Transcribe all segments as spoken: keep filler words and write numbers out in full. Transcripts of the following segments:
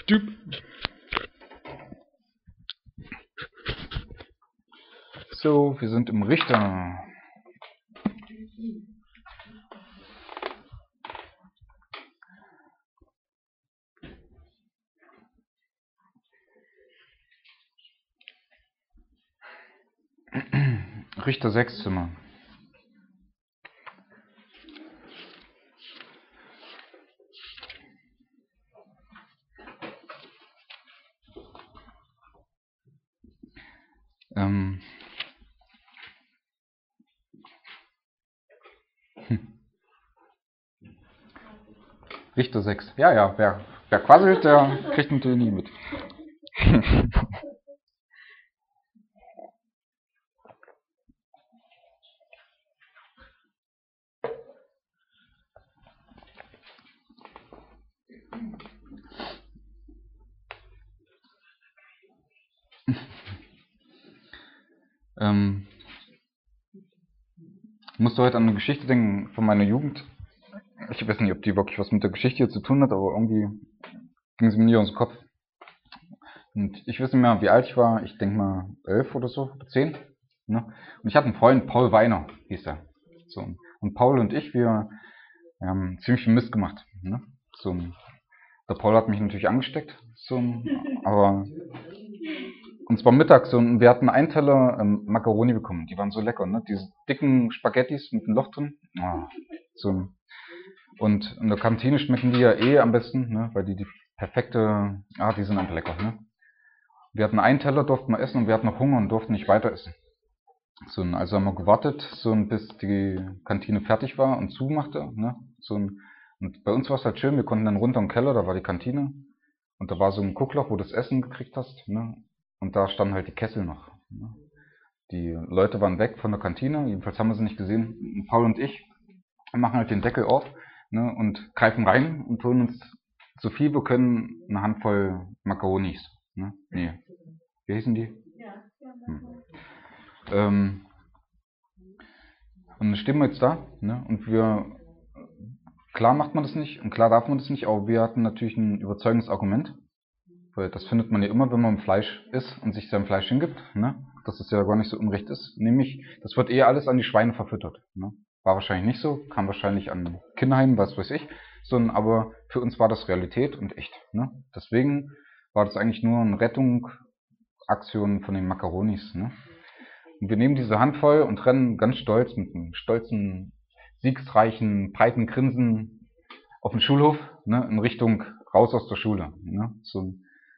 Typ. So, wir sind im Richter. Richter sechs Zimmer. Ähm. Hm. Richter sechs. Ja, ja, wer, wer quasselt, der kriegt natürlich nie mit. ähm. Ich musste heute an eine Geschichte denken von meiner Jugend. Ich weiß nicht, ob die wirklich was mit der Geschichte hier zu tun hat, aber irgendwie ging sie mir nie aus dem Kopf. Und ich weiß nicht mehr, wie alt ich war. Ich denke mal elf oder so, oder zehn. Ne? Und ich hatte einen Freund, Paul Weiner hieß er. So. Und Paul und ich, wir, wir haben ziemlich viel Mist gemacht. Ne? So. Der Paul hat mich natürlich angesteckt. So. Aber und zwar mittags. So, und wir hatten einen Teller ähm, Macaroni bekommen. Die waren so lecker. Ne? Diese dicken Spaghettis mit einem Loch drin. Oh. So. Und in der Kantine schmecken die ja eh am besten, ne? Weil die die perfekte, ah, die sind einfach lecker. Ne? Wir hatten einen Teller, durften wir essen und wir hatten noch Hunger und durften nicht weiter essen. So, also haben wir gewartet, so, bis die Kantine fertig war und zumachte. Ne? So, und bei uns war es halt schön, wir konnten dann runter im Keller, da war die Kantine. Und da war so ein Guckloch, wo du das Essen gekriegt hast. Ne? Und da standen halt die Kessel noch. Ne? Die Leute waren weg von der Kantine, jedenfalls haben wir sie nicht gesehen. Und Paul und ich machen halt den Deckel auf, ne, und greifen rein und holen uns so viel wir können eine Handvoll Macaronis. Ne? Nee. Wie hießen die? Hm. Ähm, und dann stehen wir jetzt da, ne? Und wir, klar macht man das nicht und klar darf man das nicht, aber wir hatten natürlich ein überzeugendes Argument, weil das findet man ja immer, wenn man Fleisch isst und sich sein Fleisch hingibt, ne? Dass es ja gar nicht so unrecht ist, nämlich, das wird eher alles an die Schweine verfüttert, ne? War wahrscheinlich nicht so, kam wahrscheinlich an Kinderheim, was weiß ich, sondern aber für uns war das Realität und echt, ne? Deswegen war das eigentlich nur eine Rettungsaktion von den Macaronis, ne? Und wir nehmen diese Handvoll und rennen ganz stolz mit einem stolzen, siegsreichen, breiten Grinsen auf den Schulhof, ne, in Richtung raus aus der Schule. Ne, so.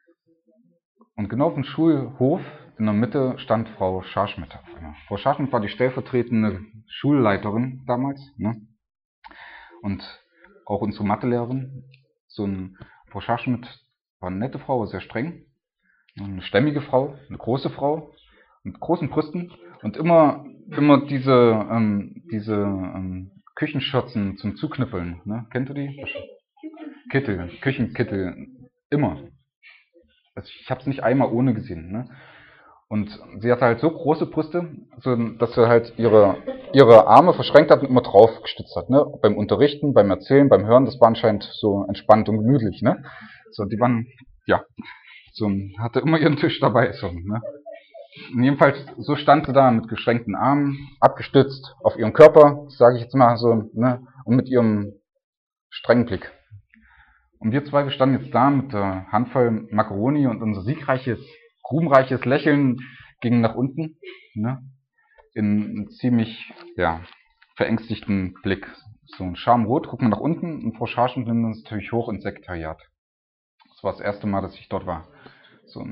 Und genau auf dem Schulhof in der Mitte stand Frau Scharschmidt. Frau Scharschmidt war die stellvertretende Schulleiterin damals, ne, und auch unsere Mathelehrerin. So ein, Frau Scharschmidt war eine nette Frau, sehr streng, eine stämmige Frau, eine große Frau mit großen Brüsten und immer immer diese ähm, diese ähm, Küchenschürzen zum Zuknüppeln, ne? Kennt ihr die? Kittel, Küchenkittel, immer. Also ich habe es nicht einmal ohne gesehen, ne? Und sie hatte halt so große Brüste, so, dass sie halt ihre ihre Arme verschränkt hat und immer drauf gestützt hat, ne? Beim Unterrichten, beim Erzählen, beim Hören, das war anscheinend so entspannt und gemütlich, ne? So, die waren, ja, so, hatte immer ihren Tisch dabei, so, ne? Jedenfalls, so stand sie da mit geschränkten Armen, abgestützt auf ihren Körper, sage ich jetzt mal so, ne, und mit ihrem strengen Blick. Und wir zwei, wir standen jetzt da mit der Handvoll Macaroni und unser siegreiches, ruhmreiches Lächeln ging nach unten, ne, in einen ziemlich, ja, verängstigten Blick. So ein Schamrot, gucken wir nach unten und Frau Scharschmidt nimmt uns natürlich hoch ins Sekretariat. Das war das erste Mal, dass ich dort war. So,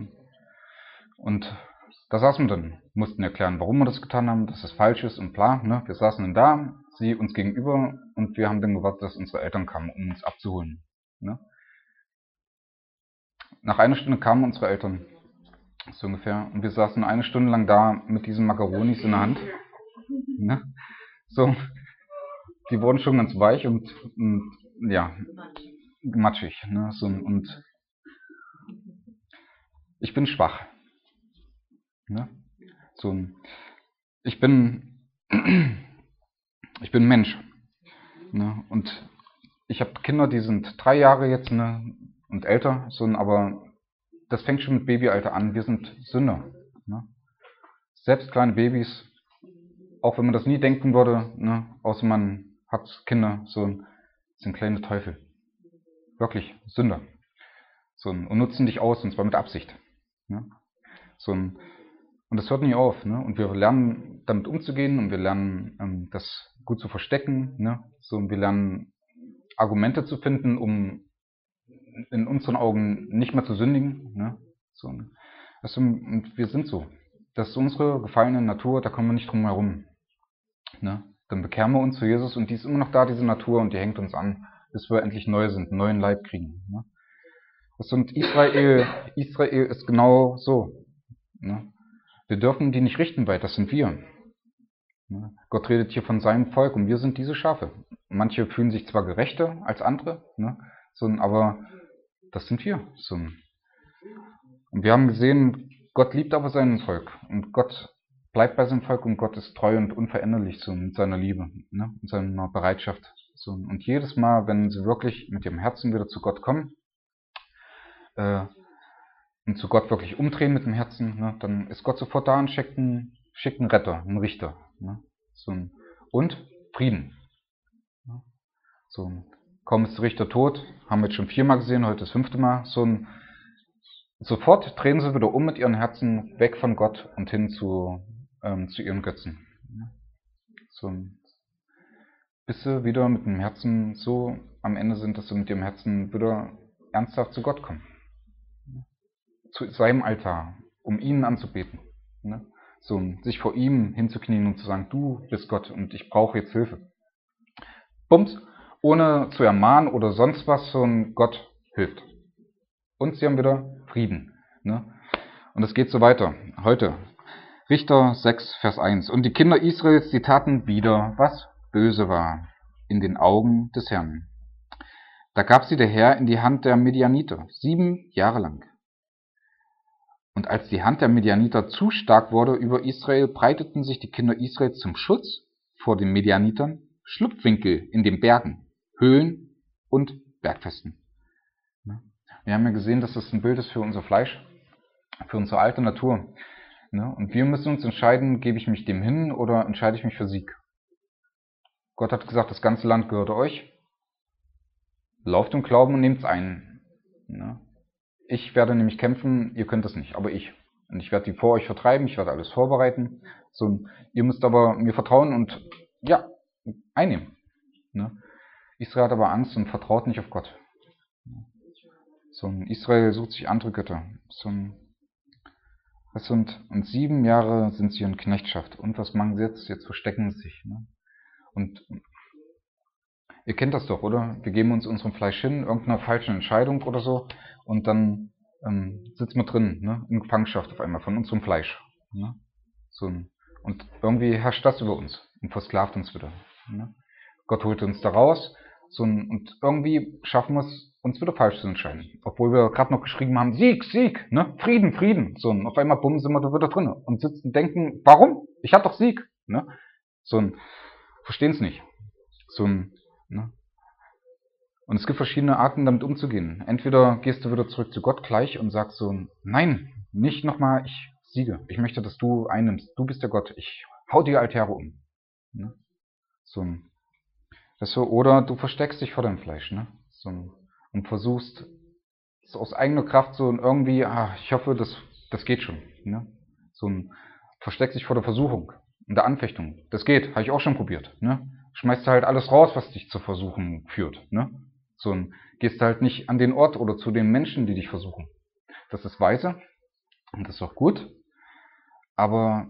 und da saßen wir dann, mussten erklären, warum wir das getan haben, dass es falsch ist und bla, ne? Wir saßen dann da, sie uns gegenüber und wir haben dann gewartet, dass unsere Eltern kamen, um uns abzuholen, ne? Nach einer Stunde kamen unsere Eltern, so ungefähr, und wir saßen eine Stunde lang da mit diesen Macaronis in der Hand, ne? So, die wurden schon ganz weich und, und ja, matschig, ne? So, und ich bin schwach, ne? So, ich bin ich bin Mensch, ne? Und ich habe Kinder, die sind drei Jahre jetzt, ne? und älter, so, aber das fängt schon mit Babyalter an. Wir sind Sünder. Ne? Selbst kleine Babys, auch wenn man das nie denken würde, ne, außer man hat Kinder, so, sind kleine Teufel. Wirklich, Sünder. So, und nutzen dich aus, und zwar mit Absicht. Ne? So, und das hört nie auf. Ne? Und wir lernen damit umzugehen, und wir lernen ähm, das gut zu verstecken. Ne? So, und wir lernen Argumente zu finden, um in unseren Augen nicht mehr zu sündigen. Ne? So, also, und wir sind so. Das ist unsere gefallene Natur, da kommen wir nicht drum herum. Ne? Dann bekehren wir uns zu Jesus, und die ist immer noch da, diese Natur, und die hängt uns an, bis wir endlich neu sind, einen neuen Leib kriegen. Ne? Und Israel, Israel ist genau so. Ne? Wir dürfen die nicht richten, weil das sind wir. Ne? Gott redet hier von seinem Volk, und wir sind diese Schafe. Manche fühlen sich zwar gerechter als andere, ne? So, aber das sind wir. So. Und wir haben gesehen, Gott liebt aber sein Volk, und Gott bleibt bei seinem Volk, und Gott ist treu und unveränderlich so mit seiner Liebe, ne? Mit seiner Bereitschaft. So. Und jedes Mal, wenn sie wirklich mit ihrem Herzen wieder zu Gott kommen, äh, und zu Gott wirklich umdrehen mit dem Herzen, ne, dann ist Gott sofort da und schickt einen, schickt einen Retter, einen Richter. Ne, so ein, und Frieden. Ne, so ein, kaum ist der Richter tot, haben wir jetzt schon viermal gesehen, heute das fünfte Mal. So ein, sofort drehen sie wieder um mit ihren Herzen weg von Gott und hin zu, ähm, zu ihren Götzen. Ne, so ein, bis sie wieder mit dem Herzen so am Ende sind, dass sie mit ihrem Herzen wieder ernsthaft zu Gott kommen. Zu seinem Altar, um ihn anzubeten. Ne? So, sich vor ihm hinzuknien und zu sagen, du bist Gott und ich brauche jetzt Hilfe. Bums, ohne zu ermahnen oder sonst was, so ein Gott hilft. Und sie haben wieder Frieden. Ne? Und es geht so weiter. Heute, Richter sechs, Vers eins. Und die Kinder Israels, die taten wieder, was böse war, in den Augen des Herrn. Da gab sie der Herr in die Hand der Midianiter, sieben Jahre lang. Und als die Hand der Midianiter zu stark wurde über Israel, breiteten sich die Kinder Israels zum Schutz vor den Midianitern Schlupfwinkel in den Bergen, Höhlen und Bergfesten. Wir haben ja gesehen, dass das ein Bild ist für unser Fleisch, für unsere alte Natur. Und wir müssen uns entscheiden, gebe ich mich dem hin oder entscheide ich mich für Sieg. Gott hat gesagt, das ganze Land gehört euch. Lauft im Glauben und nehmt es ein. Ich werde nämlich kämpfen, ihr könnt es nicht, aber ich. Und ich werde die vor euch vertreiben, ich werde alles vorbereiten. So, ihr müsst aber mir vertrauen und, ja, einnehmen. Ne? Israel hat aber Angst und vertraut nicht auf Gott. So, Israel sucht sich andere Götter. So, was sind, und sieben Jahre sind sie in Knechtschaft. Und was machen sie jetzt? Jetzt verstecken sie sich. Ne? Und ihr kennt das doch, oder? Wir geben uns unserem Fleisch hin, irgendeiner falschen Entscheidung oder so, und dann ähm, sitzen wir drin, ne? In Gefangenschaft auf einmal von unserem Fleisch. Ne? So, und irgendwie herrscht das über uns und versklavt uns wieder. Ne? Gott holt uns da raus, so, und irgendwie schaffen wir es, uns wieder falsch zu entscheiden. Obwohl wir gerade noch geschrieben haben, Sieg, Sieg, ne? Frieden, Frieden. So, und auf einmal bumm, sind wir da wieder drin und sitzen und denken, warum? Ich hatte doch Sieg. Ne? So, verstehen es nicht. So, ne? Und es gibt verschiedene Arten, damit umzugehen. Entweder gehst du wieder zurück zu Gott gleich und sagst so, nein, nicht nochmal, ich siege. Ich möchte, dass du einnimmst. Du bist der Gott. Ich hau die Altäre um. Ne? So, das so, oder du versteckst dich vor deinem Fleisch, ne? So, und versuchst so aus eigener Kraft so irgendwie, ah, ich hoffe, das, das geht schon. Ne? So, versteckst dich vor der Versuchung und der Anfechtung. Das geht, habe ich auch schon probiert. Ne? Schmeißt halt alles raus, was dich zur Versuchung führt. Ne? So, gehst halt nicht an den Ort oder zu den Menschen, die dich versuchen. Das ist weise und das ist auch gut, aber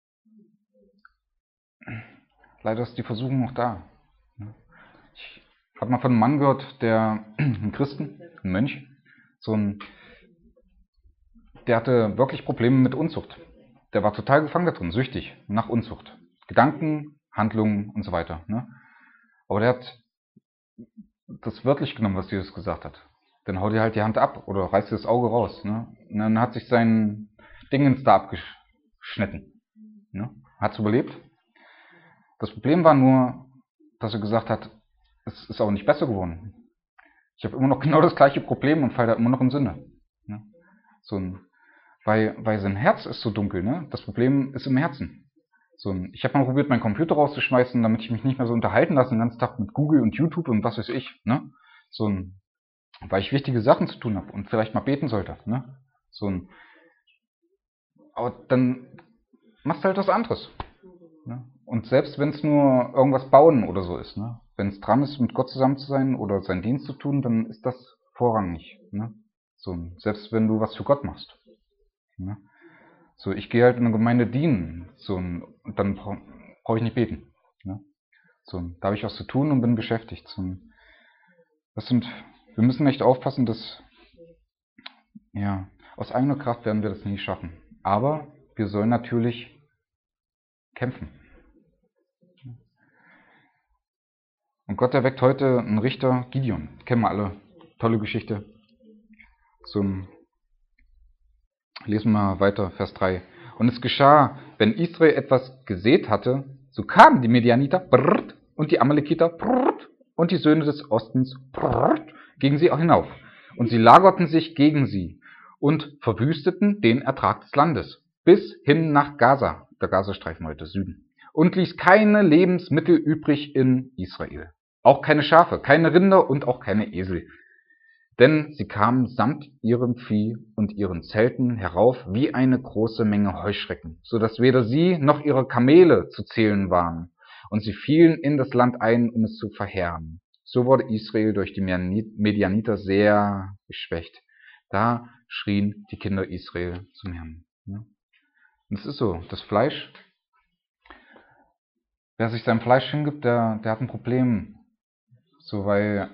leider ist die Versuchung noch da. Ich habe mal von einem Mann gehört, der, ein Christen, ein Mönch, so ein, der hatte wirklich Probleme mit Unzucht. Der war total gefangen da drin, süchtig nach Unzucht. Gedanken, Handlungen und so weiter. Ne? Aber der hat das wörtlich genommen, was Jesus gesagt hat. Dann haut dir halt die Hand ab oder reißt dir das Auge raus. Ne? Und dann hat sich sein Dingens da abgeschnitten. Ne? Hat es überlebt. Das Problem war nur, dass er gesagt hat, es ist auch nicht besser geworden. Ich habe immer noch genau das gleiche Problem und falle da immer noch in Sünde. Ne? So ein, weil, weil sein Herz ist so dunkel. Ne? Das Problem ist im Herzen. So ein, ich habe mal probiert, meinen Computer rauszuschmeißen, damit ich mich nicht mehr so unterhalten lasse den ganzen Tag mit Google und YouTube und was weiß ich. Ne? So ein, weil ich wichtige Sachen zu tun habe und vielleicht mal beten sollte. Ne? So ein, aber dann machst du halt was anderes. Ne? Und selbst wenn es nur irgendwas bauen oder so ist, ne? Wenn es dran ist, mit Gott zusammen zu sein oder seinen Dienst zu tun, dann ist das vorrangig. Ne? So, selbst wenn du was für Gott machst. Ne? So, ich gehe halt in eine Gemeinde dienen, so, und dann brauche brauch ich nicht beten. Ne? So, da habe ich was zu tun und bin beschäftigt. So, das sind, wir müssen echt aufpassen, dass, ja, aus eigener Kraft werden wir das nie schaffen. Aber wir sollen natürlich kämpfen. Und Gott erweckt heute einen Richter, Gideon. Kennen wir alle. Tolle Geschichte. So, lesen wir weiter, Vers drei. Und es geschah, wenn Israel etwas gesät hatte, so kamen die Medianiter brrrt, und die Amalekiter brrrt, und die Söhne des Ostens brrrt, gegen sie auch hinauf. Und sie lagerten sich gegen sie und verwüsteten den Ertrag des Landes, bis hin nach Gaza, der Gazastreifen heute, Süden, und ließ keine Lebensmittel übrig in Israel. Auch keine Schafe, keine Rinder und auch keine Esel. Denn sie kamen samt ihrem Vieh und ihren Zelten herauf wie eine große Menge Heuschrecken, so dass weder sie noch ihre Kamele zu zählen waren. Und sie fielen in das Land ein, um es zu verheeren. So wurde Israel durch die Medianiter sehr geschwächt. Da schrien die Kinder Israel zum Herrn. Und es ist so, das Fleisch, wer sich seinem Fleisch hingibt, der, der hat ein Problem. So, weil,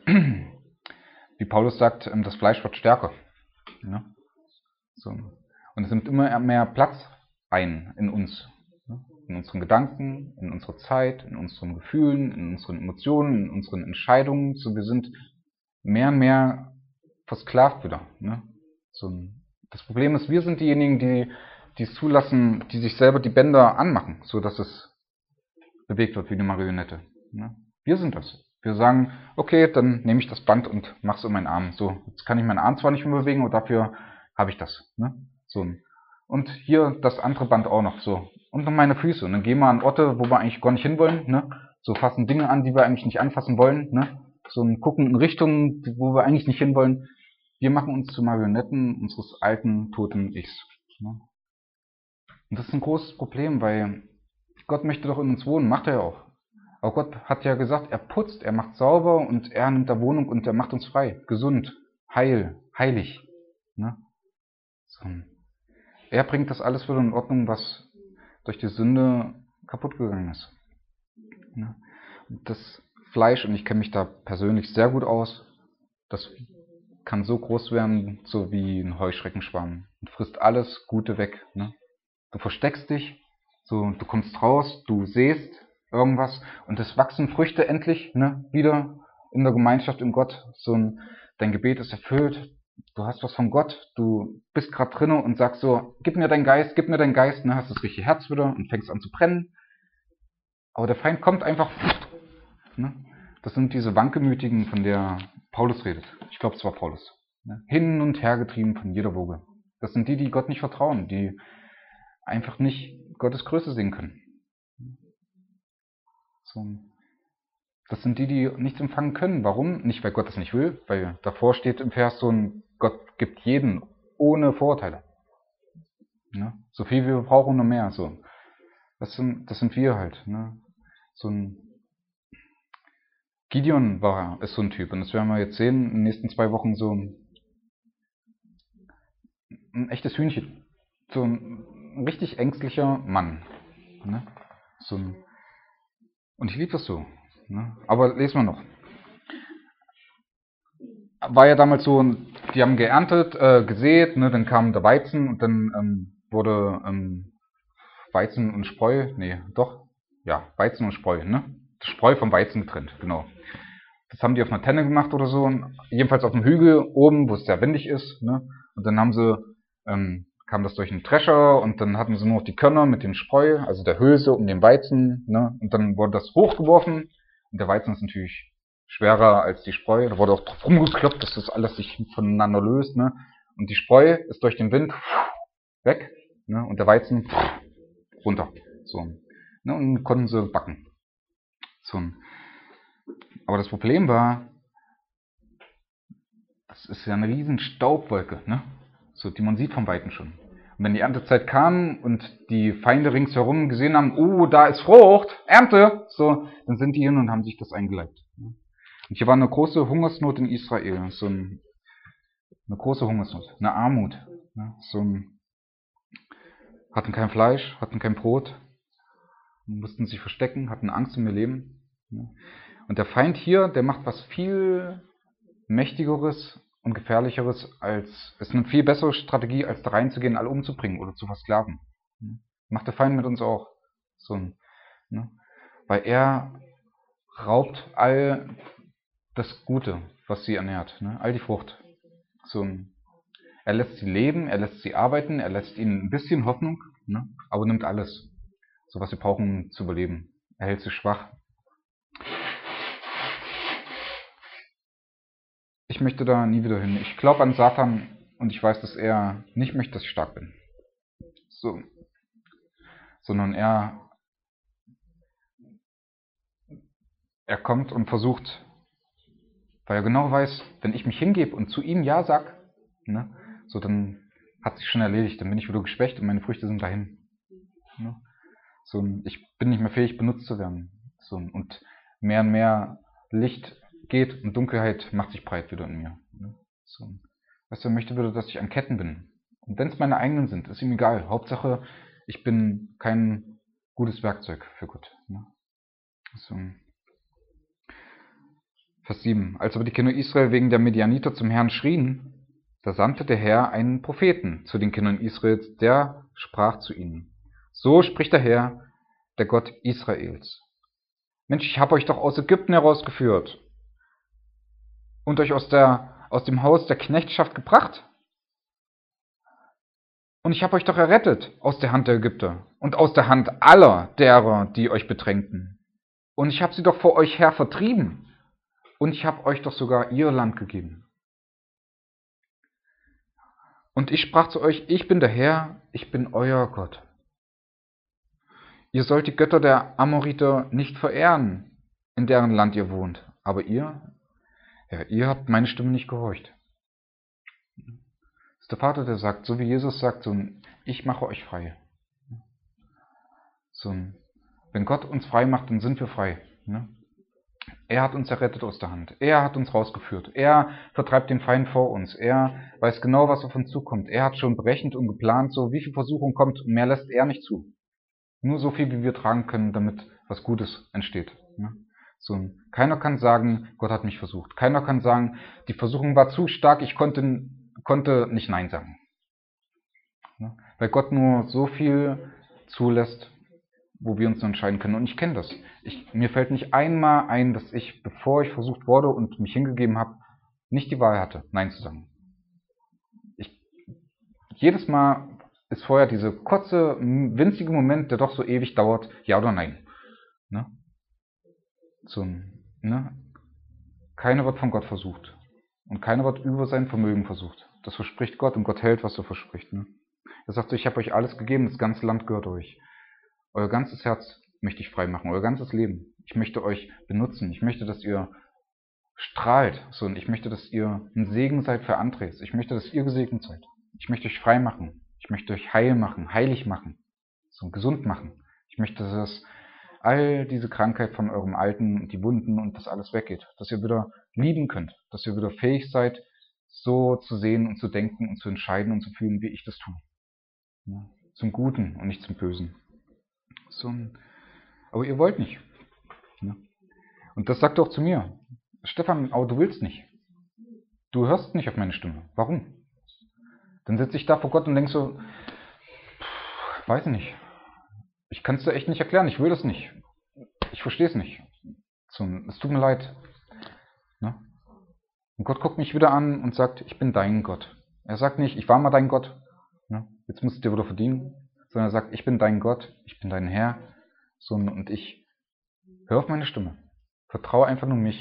wie Paulus sagt, das Fleisch wird stärker. Ja? So. Und es nimmt immer mehr Platz ein in uns. In unseren Gedanken, in unserer Zeit, in unseren Gefühlen, in unseren Emotionen, in unseren Entscheidungen. So, wir sind mehr und mehr versklavt wieder. Ne? So, das Problem ist, wir sind diejenigen, die, die es zulassen, die sich selber die Bänder anmachen, so dass es bewegt wird wie eine Marionette. Ne? Wir sind das. Wir sagen, okay, dann nehme ich das Band und mache es um meinen Arm. So, jetzt kann ich meinen Arm zwar nicht mehr bewegen, aber dafür habe ich das. Ne? So. Und hier das andere Band auch noch. So. Und noch meine Füße. Und dann gehen wir an Orte, wo wir eigentlich gar nicht hinwollen. Ne? So, fassen Dinge an, die wir eigentlich nicht anfassen wollen. Ne? So, und gucken in Richtungen, wo wir eigentlich nicht hinwollen. Wir machen uns zu Marionetten unseres alten, toten Ichs. Ne? Und das ist ein großes Problem, weil Gott möchte doch in uns wohnen. Macht er ja auch. Aber Gott hat ja gesagt, er putzt, er macht sauber und er nimmt da Wohnung und er macht uns frei, gesund, heil, heilig. Ne? So. Er bringt das alles wieder in Ordnung, was durch die Sünde kaputt gegangen ist. Ne? Das Fleisch, und ich kenne mich da persönlich sehr gut aus, das kann so groß werden, so wie ein Heuschreckenschwarm und frisst alles Gute weg. Ne? Du versteckst dich, so, du kommst raus, du sähst irgendwas und es wachsen Früchte endlich, ne, wieder in der Gemeinschaft in Gott. So ein, dein Gebet ist erfüllt, du hast was von Gott, du bist gerade drinnen und sagst so, gib mir deinen Geist, gib mir deinen Geist, ne, hast das richtige Herz wieder und fängst an zu brennen. Aber der Feind kommt einfach, ne? Das sind diese Wankelmütigen, von der Paulus redet. Ich glaube, es war Paulus. Ne? Hin und her getrieben von jeder Woge. Das sind die, die Gott nicht vertrauen, die einfach nicht Gottes Größe sehen können. So. Das sind die, die nichts empfangen können. Warum? Nicht, weil Gott das nicht will, weil davor steht im Vers so ein Gott gibt jeden ohne Vorurteile. Ne? So viel wie wir brauchen, nur mehr. So. Das sind, das sind wir halt. Ne? So ein Gideon war, ist so ein Typ. Und das werden wir jetzt sehen in den nächsten zwei Wochen, so ein, ein echtes Hühnchen. So ein richtig ängstlicher Mann. Ne? So ein, und ich liebe das so. Ne? Aber lesen wir noch. War ja damals so, die haben geerntet, äh, gesät, ne? Dann kam der Weizen und dann ähm, wurde ähm, Weizen und Spreu, nee, doch, ja, Weizen und Spreu, ne? Das Spreu vom Weizen getrennt, genau. Das haben die auf einer Tenne gemacht oder so, jedenfalls auf dem Hügel oben, wo es sehr windig ist, ne? Und dann haben sie, ähm, kam das durch einen Drescher und dann hatten sie nur noch die Körner mit dem Spreu, also der Hülse um den Weizen, ne? Und dann wurde das hochgeworfen und der Weizen ist natürlich schwerer als die Spreu. Da wurde auch drauf rumgekloppt, dass das alles sich voneinander löst. Ne? Und die Spreu ist durch den Wind weg, ne? Und der Weizen runter. So. Ne? Und konnten sie backen. So. Aber das Problem war, das ist ja eine riesen Staubwolke, ne? So, die man sieht vom Weiten schon. Und wenn die Erntezeit kam und die Feinde ringsherum gesehen haben, oh, da ist Frucht, Ernte, so, dann sind die hin und haben sich das eingeleibt. Und hier war eine große Hungersnot in Israel, so ein, eine große Hungersnot, eine Armut. Ne? So ein, hatten kein Fleisch, hatten kein Brot, mussten sich verstecken, hatten Angst um ihr Leben. Ne? Und der Feind hier, der macht was viel Mächtigeres und Gefährlicheres, als es ist eine viel bessere Strategie, als da reinzugehen, alle umzubringen oder zu versklaven. Macht der Feind mit uns auch. So, ne? Weil er raubt all das Gute, was sie ernährt, ne? All die Frucht. So, er lässt sie leben, er lässt sie arbeiten, er lässt ihnen ein bisschen Hoffnung, ne? Aber nimmt alles, so was sie brauchen, um zu überleben. Er hält sie schwach. Ich möchte da nie wieder hin. Ich glaube an Satan und ich weiß, dass er nicht möchte, dass ich stark bin. So. Sondern er, er kommt und versucht, weil er genau weiß, wenn ich mich hingebe und zu ihm Ja sag, ne, so dann hat sich schon erledigt, dann bin ich wieder geschwächt und meine Früchte sind dahin. Ne? So, ich bin nicht mehr fähig, benutzt zu werden. So, und mehr und mehr Licht geht und Dunkelheit macht sich breit wieder in mir. So. Was er möchte, würde, dass ich an Ketten bin. Und wenn es meine eigenen sind, ist ihm egal. Hauptsache, ich bin kein gutes Werkzeug für Gott. So. Vers sieben. Als aber die Kinder Israel wegen der Medianiter zum Herrn schrien, da sandte der Herr einen Propheten zu den Kindern Israels, der sprach zu ihnen. So spricht der Herr, der Gott Israels. Mensch, ich habe euch doch aus Ägypten herausgeführt und euch aus, der, aus dem Haus der Knechtschaft gebracht. Und ich habe euch doch errettet aus der Hand der Ägypter und aus der Hand aller derer, die euch bedrängten. Und ich habe sie doch vor euch her vertrieben. Und ich habe euch doch sogar ihr Land gegeben. Und ich sprach zu euch, ich bin der Herr, ich bin euer Gott. Ihr sollt die Götter der Amoriter nicht verehren, in deren Land ihr wohnt. Aber ihr, ja, ihr habt meine Stimme nicht gehorcht. Das ist der Vater, der sagt, so wie Jesus sagt, so ein, ich mache euch frei. So ein, wenn Gott uns frei macht, dann sind wir frei. Ne? Er hat uns errettet aus der Hand. Er hat uns rausgeführt. Er vertreibt den Feind vor uns. Er weiß genau, was auf uns zukommt. Er hat schon berechnet und geplant, so wie viel Versuchung kommt. Und mehr lässt er nicht zu. Nur so viel, wie wir tragen können, damit was Gutes entsteht. So, keiner kann sagen, Gott hat mich versucht. Keiner kann sagen, die Versuchung war zu stark, ich konnte, konnte nicht Nein sagen. Weil Gott nur so viel zulässt, wo wir uns entscheiden können. Und ich kenne das. Ich, mir fällt nicht einmal ein, dass ich, bevor ich versucht wurde und mich hingegeben habe, nicht die Wahl hatte, Nein zu sagen. Ich, jedes Mal ist vorher dieser kurze, winzige Moment, der doch so ewig dauert, ja oder nein. Ne? So, ne? Keiner wird von Gott versucht. Und keiner wird über sein Vermögen versucht. Das verspricht Gott und Gott hält, was er verspricht. Ne? Er sagt so, ich habe euch alles gegeben, das ganze Land gehört euch. Euer ganzes Herz möchte ich frei machen, euer ganzes Leben. Ich möchte euch benutzen. Ich möchte, dass ihr strahlt. So, und ich möchte, dass ihr ein Segen seid für Andres. Ich möchte, dass ihr gesegnet seid. Ich möchte euch frei machen. Ich möchte euch heil machen, heilig machen. So, gesund machen. Ich möchte, dass all diese Krankheit von eurem Alten, die Wunden und das alles weggeht. Dass ihr wieder lieben könnt. Dass ihr wieder fähig seid, so zu sehen und zu denken und zu entscheiden und zu fühlen, wie ich das tue. Ja, zum Guten und nicht zum Bösen. So, aber ihr wollt nicht. Ja. Und das sagt er auch zu mir. Stefan, aber du willst nicht. Du hörst nicht auf meine Stimme. Warum? Dann sitze ich da vor Gott und denke so, pff, weiß nicht. Ich kann es dir echt nicht erklären. Ich will das nicht. Ich verstehe es nicht. So, es tut mir leid. Ne? Und Gott guckt mich wieder an und sagt, ich bin dein Gott. Er sagt nicht, ich war mal dein Gott. Ne? Jetzt musst du dir wieder verdienen. Sondern er sagt, ich bin dein Gott. Ich bin dein Herr. So, und ich höre auf meine Stimme. Vertraue einfach nur mich.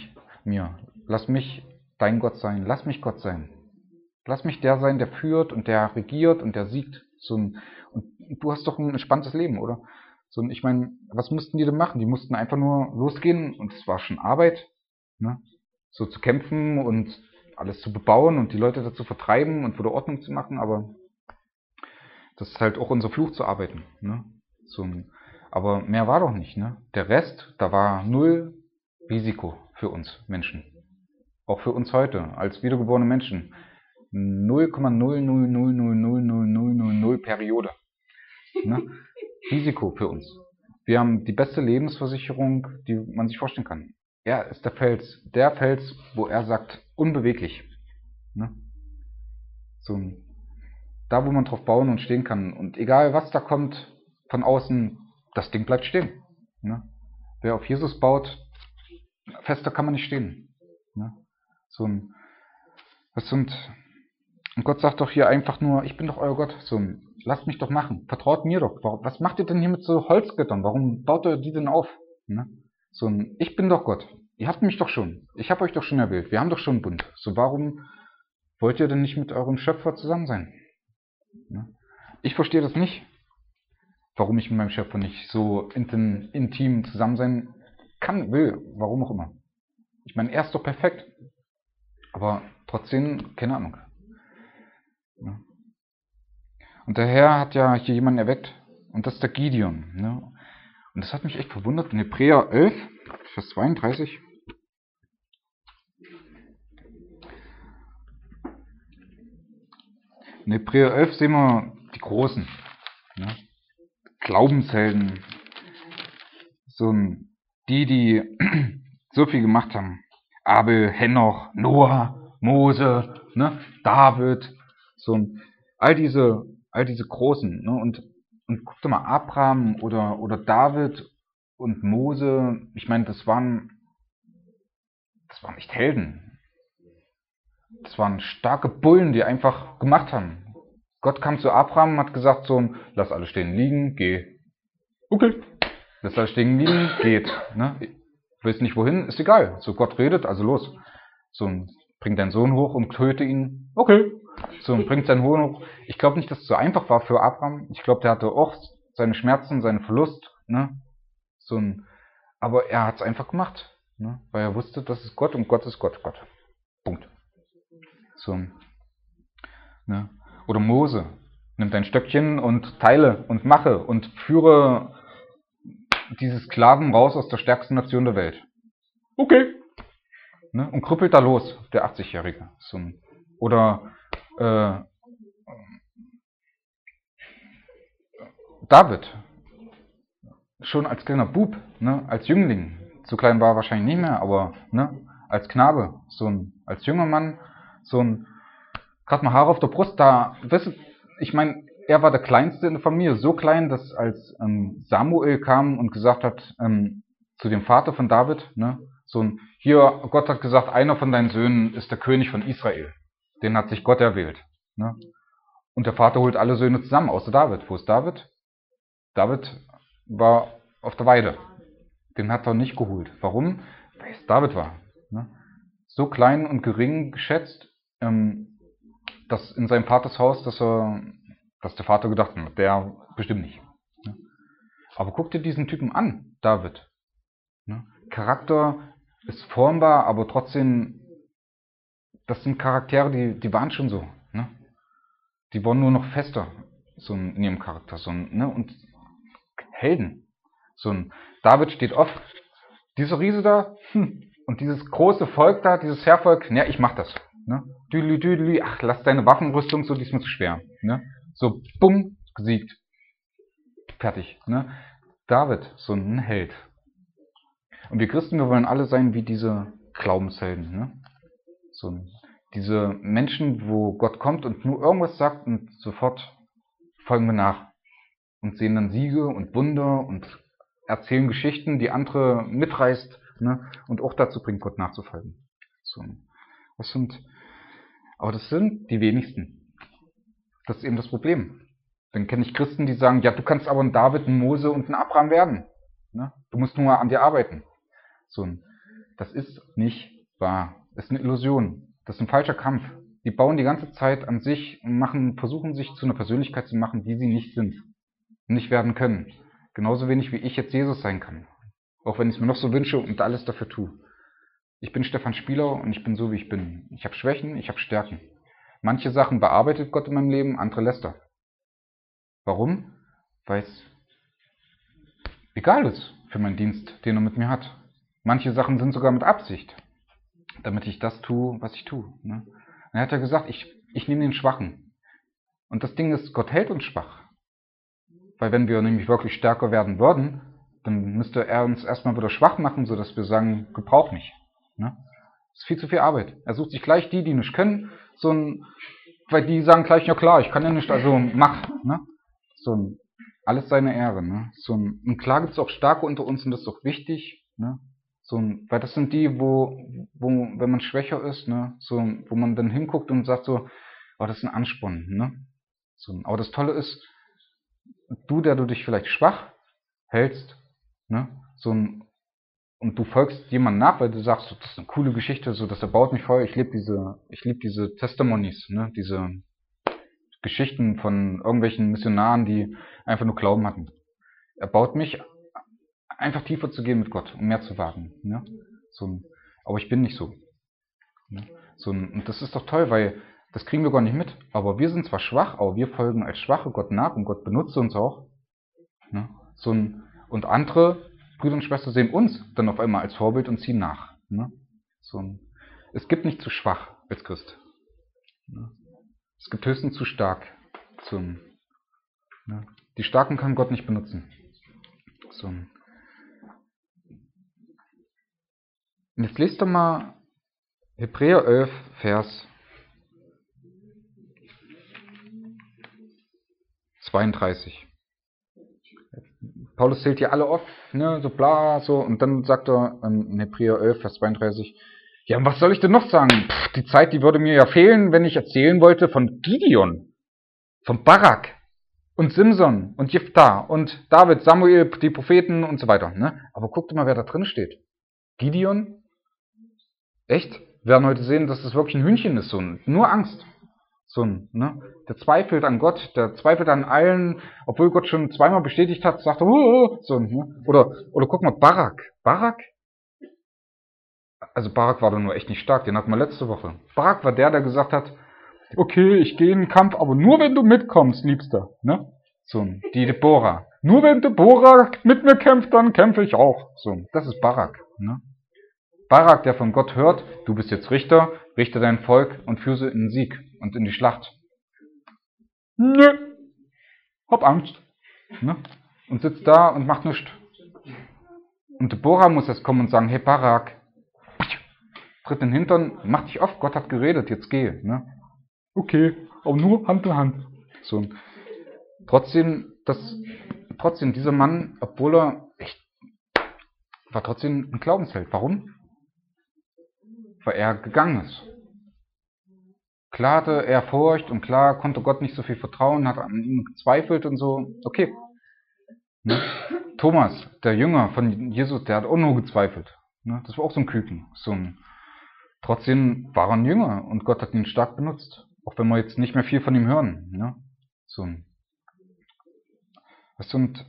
mir. Lass mich dein Gott sein. Lass mich Gott sein. Lass mich der sein, der führt und der regiert und der siegt. So ein, und du hast doch ein entspanntes Leben, oder? So ein, ich meine, was mussten die denn machen? Die mussten einfach nur losgehen und es war schon Arbeit, ne? So zu kämpfen und alles zu bebauen und die Leute dazu vertreiben und wieder Ordnung zu machen, aber das ist halt auch unser Fluch zu arbeiten, ne? So ein, aber mehr war doch nicht, ne? Der Rest, da war null Risiko für uns Menschen. Auch für uns heute, als wiedergeborene Menschen. null Komma null null null null null null null null null Periode. Ne? Risiko für uns. Wir haben die beste Lebensversicherung, die man sich vorstellen kann. Er ist der Fels, der Fels, wo er sagt, unbeweglich. Ne? So, da, wo man drauf bauen und stehen kann. Und egal, was da kommt von außen, das Ding bleibt stehen. Ne? Wer auf Jesus baut, fester kann man nicht stehen. Ne? So ein, das sind, und Gott sagt doch hier einfach nur, ich bin doch euer Gott. So ein, lasst mich doch machen. Vertraut mir doch. Was macht ihr denn hier mit so Holzgöttern? Warum baut ihr die denn auf? Ne? So ein, ich bin doch Gott. Ihr habt mich doch schon. Ich habe euch doch schon erwählt. Wir haben doch schon einen Bund. So warum wollt ihr denn nicht mit eurem Schöpfer zusammen sein? Ne? Ich verstehe das nicht. Warum ich mit meinem Schöpfer nicht so intim, intim zusammen sein kann, will. Warum auch immer. Ich meine, er ist doch perfekt. Aber trotzdem, keine Ahnung. Ja. Und der Herr hat ja hier jemanden erweckt. Und das ist der Gideon. Ne? Und das hat mich echt verwundert. In Hebräer elf, Vers zweiunddreißig. In Hebräer elf sehen wir die Großen. Ne? Glaubenshelden. So die, die so viel gemacht haben. Abel, Henoch, Noah, Mose, ne? David. So all diese, all diese Großen. Ne? Und Und guck doch mal, Abraham oder, oder David und Mose, ich meine, das waren, das waren nicht Helden. Das waren starke Bullen, die einfach gemacht haben. Gott kam zu Abraham und hat gesagt, so, lass alle stehen liegen, geh. Okay. Lass alle stehen liegen, geht. Ne? Willst nicht wohin, ist egal. So, Gott redet, also los. So, bring deinen Sohn hoch und töte ihn. Okay. So, und bringt seinen Sohn hoch. Ich glaube nicht, dass es so einfach war für Abraham. Ich glaube, der hatte auch seine Schmerzen, seinen Verlust. Ne? So ein, aber er hat es einfach gemacht. Ne? Weil er wusste, das ist Gott und Gott ist Gott. Gott. Punkt. So. Ne? Oder Mose. Nimm dein Stöckchen und teile und mache und führe diese Sklaven raus aus der stärksten Nation der Welt. Okay. Ne? Und krüppelt da los, der achtzigjährige. So. Oder äh, David. Schon als kleiner Bub, ne? Als Jüngling. So klein war er wahrscheinlich nicht mehr, aber ne? Als Knabe, so ein, als junger Mann, so ein, gerade mal Haare auf der Brust, da, weißt du, ich meine, er war der Kleinste in der Familie, so klein, dass als ähm, Samuel kam und gesagt hat, ähm, zu dem Vater von David, ne, so ein, hier, Gott hat gesagt, einer von deinen Söhnen ist der König von Israel. Den hat sich Gott erwählt. Ne? Und der Vater holt alle Söhne zusammen, außer David. Wo ist David? David war auf der Weide. Den hat er nicht geholt. Warum? Weil es David war. Ne? So klein und gering geschätzt, ähm, dass in seinem Vaters Haus, dass er, dass der Vater gedacht hat, der bestimmt nicht. Ne? Aber guck dir diesen Typen an, David. Ne? Charakter ist formbar, aber trotzdem, das sind Charaktere, die, die waren schon so. Ne? Die wurden nur noch fester, so in ihrem Charakter. So, ne? Und Helden. So ein David steht oft, dieser Riese da, hm, und dieses große Volk da, dieses Heervolk, ja, ich mach das. Ne? Düdeli, düdeli, ach, lass deine Waffenrüstung so, die ist mir zu schwer. Ne? So, bumm, gesiegt. Fertig. Ne? David, so ein Held. Und wir Christen, wir wollen alle sein wie diese Glaubenshelden. Ne? So, diese Menschen, wo Gott kommt und nur irgendwas sagt und sofort folgen wir nach. Und sehen dann Siege und Wunder und erzählen Geschichten, die andere mitreißt, ne? Und auch dazu bringt, Gott nachzufolgen. So, das sind, aber das sind die wenigsten. Das ist eben das Problem. Dann kenne ich Christen, die sagen, ja, du kannst aber ein David, ein Mose und ein Abraham werden. Ne? Du musst nur an dir arbeiten. So, das ist nicht wahr. Ist eine Illusion. Das ist ein falscher Kampf. Die bauen die ganze Zeit an sich und machen, versuchen sich zu einer Persönlichkeit zu machen, die sie nicht sind. Nicht werden können. Genauso wenig wie ich jetzt Jesus sein kann. Auch wenn ich es mir noch so wünsche und alles dafür tue. Ich bin Stefan Spieler und ich bin so, wie ich bin. Ich habe Schwächen, ich habe Stärken. Manche Sachen bearbeitet Gott in meinem Leben, andere lässt er. Warum? Weil es egal ist für meinen Dienst, den er mit mir hat. Manche Sachen sind sogar mit Absicht, damit ich das tue, was ich tue. Ne? Er hat ja gesagt, ich, ich nehme den Schwachen. Und das Ding ist, Gott hält uns schwach. Weil wenn wir nämlich wirklich stärker werden würden, dann müsste er uns erstmal wieder schwach machen, sodass wir sagen, gebrauch mich. Ne? Das ist viel zu viel Arbeit. Er sucht sich gleich die, die nicht können, so ein, weil die sagen gleich, ja klar, ich kann ja nicht, also mach. Ne? So ein, alles seine Ehre. Ne? So ein, und klar gibt es auch Starke unter uns und das ist auch wichtig. Ne? So ein, weil das sind die, wo, wo, wenn man schwächer ist, ne? So, wo man dann hinguckt und sagt so, oh, das ist ein Ansporn. Ne? So, aber das Tolle ist, du, der du dich vielleicht schwach hältst, ne? So ein, und du folgst jemandem nach, weil du sagst, das ist eine coole Geschichte, so, das erbaut mich voll. Ich liebe diese, ich liebe diese Testimonies, ne? Diese Geschichten von irgendwelchen Missionaren, die einfach nur Glauben hatten. Er baut mich, einfach tiefer zu gehen mit Gott, um mehr zu wagen. Ne? So ein, aber ich bin nicht so. Ne? So ein, und das ist doch toll, weil das kriegen wir gar nicht mit. Aber wir sind zwar schwach, aber wir folgen als Schwache Gott nach und Gott benutzt uns auch. Ne? So ein, und andere Brüder und Schwestern sehen uns dann auf einmal als Vorbild und ziehen nach. Ne? So ein, es gibt nicht zu schwach als Christ. Ne? Es gibt höchstens zu stark. Zum, ne? Die Starken kann Gott nicht benutzen. So. Und jetzt lest doch mal Hebräer elf, Vers zweiunddreißig. Paulus zählt hier alle auf, ne, so bla, so, und dann sagt er in Hebräer elf, Vers zweiunddreißig, ja, und was soll ich denn noch sagen? Pff, die Zeit, die würde mir ja fehlen, wenn ich erzählen wollte von Gideon, von Barak und Simson und Jephthah und David, Samuel, die Propheten und so weiter. Ne? Aber guckt mal, wer da drin steht. Gideon, echt? Wir werden heute sehen, dass das wirklich ein Hühnchen ist, so ein, nur Angst. So ein, ne? Der zweifelt an Gott, der zweifelt an allen, obwohl Gott schon zweimal bestätigt hat, sagt er, oh, so ein, ne? Oder, oder guck mal, Barak. Barak? Also Barak war doch nur echt nicht stark, den hatten wir letzte Woche. Barak war der, der gesagt hat, okay, ich gehe in den Kampf, aber nur wenn du mitkommst, Liebster. Ne? So, die Deborah. Nur wenn Deborah mit mir kämpft, dann kämpfe ich auch. So, das ist Barak. Ne? Barak, der von Gott hört, du bist jetzt Richter, richte dein Volk und führe sie in den Sieg und in die Schlacht. Nö, hab Angst. Ne? Und sitzt da und macht nichts. Und Deborah muss jetzt kommen und sagen, hey Barak, tritt in den Hintern, mach dich auf, Gott hat geredet, jetzt geh. Ne? Okay, aber nur Hand in Hand. So. Trotzdem, das, trotzdem, dieser Mann, obwohl er echt, war trotzdem ein Glaubensheld. Warum? Weil er gegangen ist. Klar hatte er Furcht und klar konnte Gott nicht so viel vertrauen, hat an ihm gezweifelt und so. Okay. Ne? Thomas, der Jünger von Jesus, der hat auch nur gezweifelt. Ne? Das war auch so ein Küken. So ein, trotzdem war er ein Jünger und Gott hat ihn stark benutzt. Auch wenn wir jetzt nicht mehr viel von ihm hören. Ne? So ein, weißt du, und,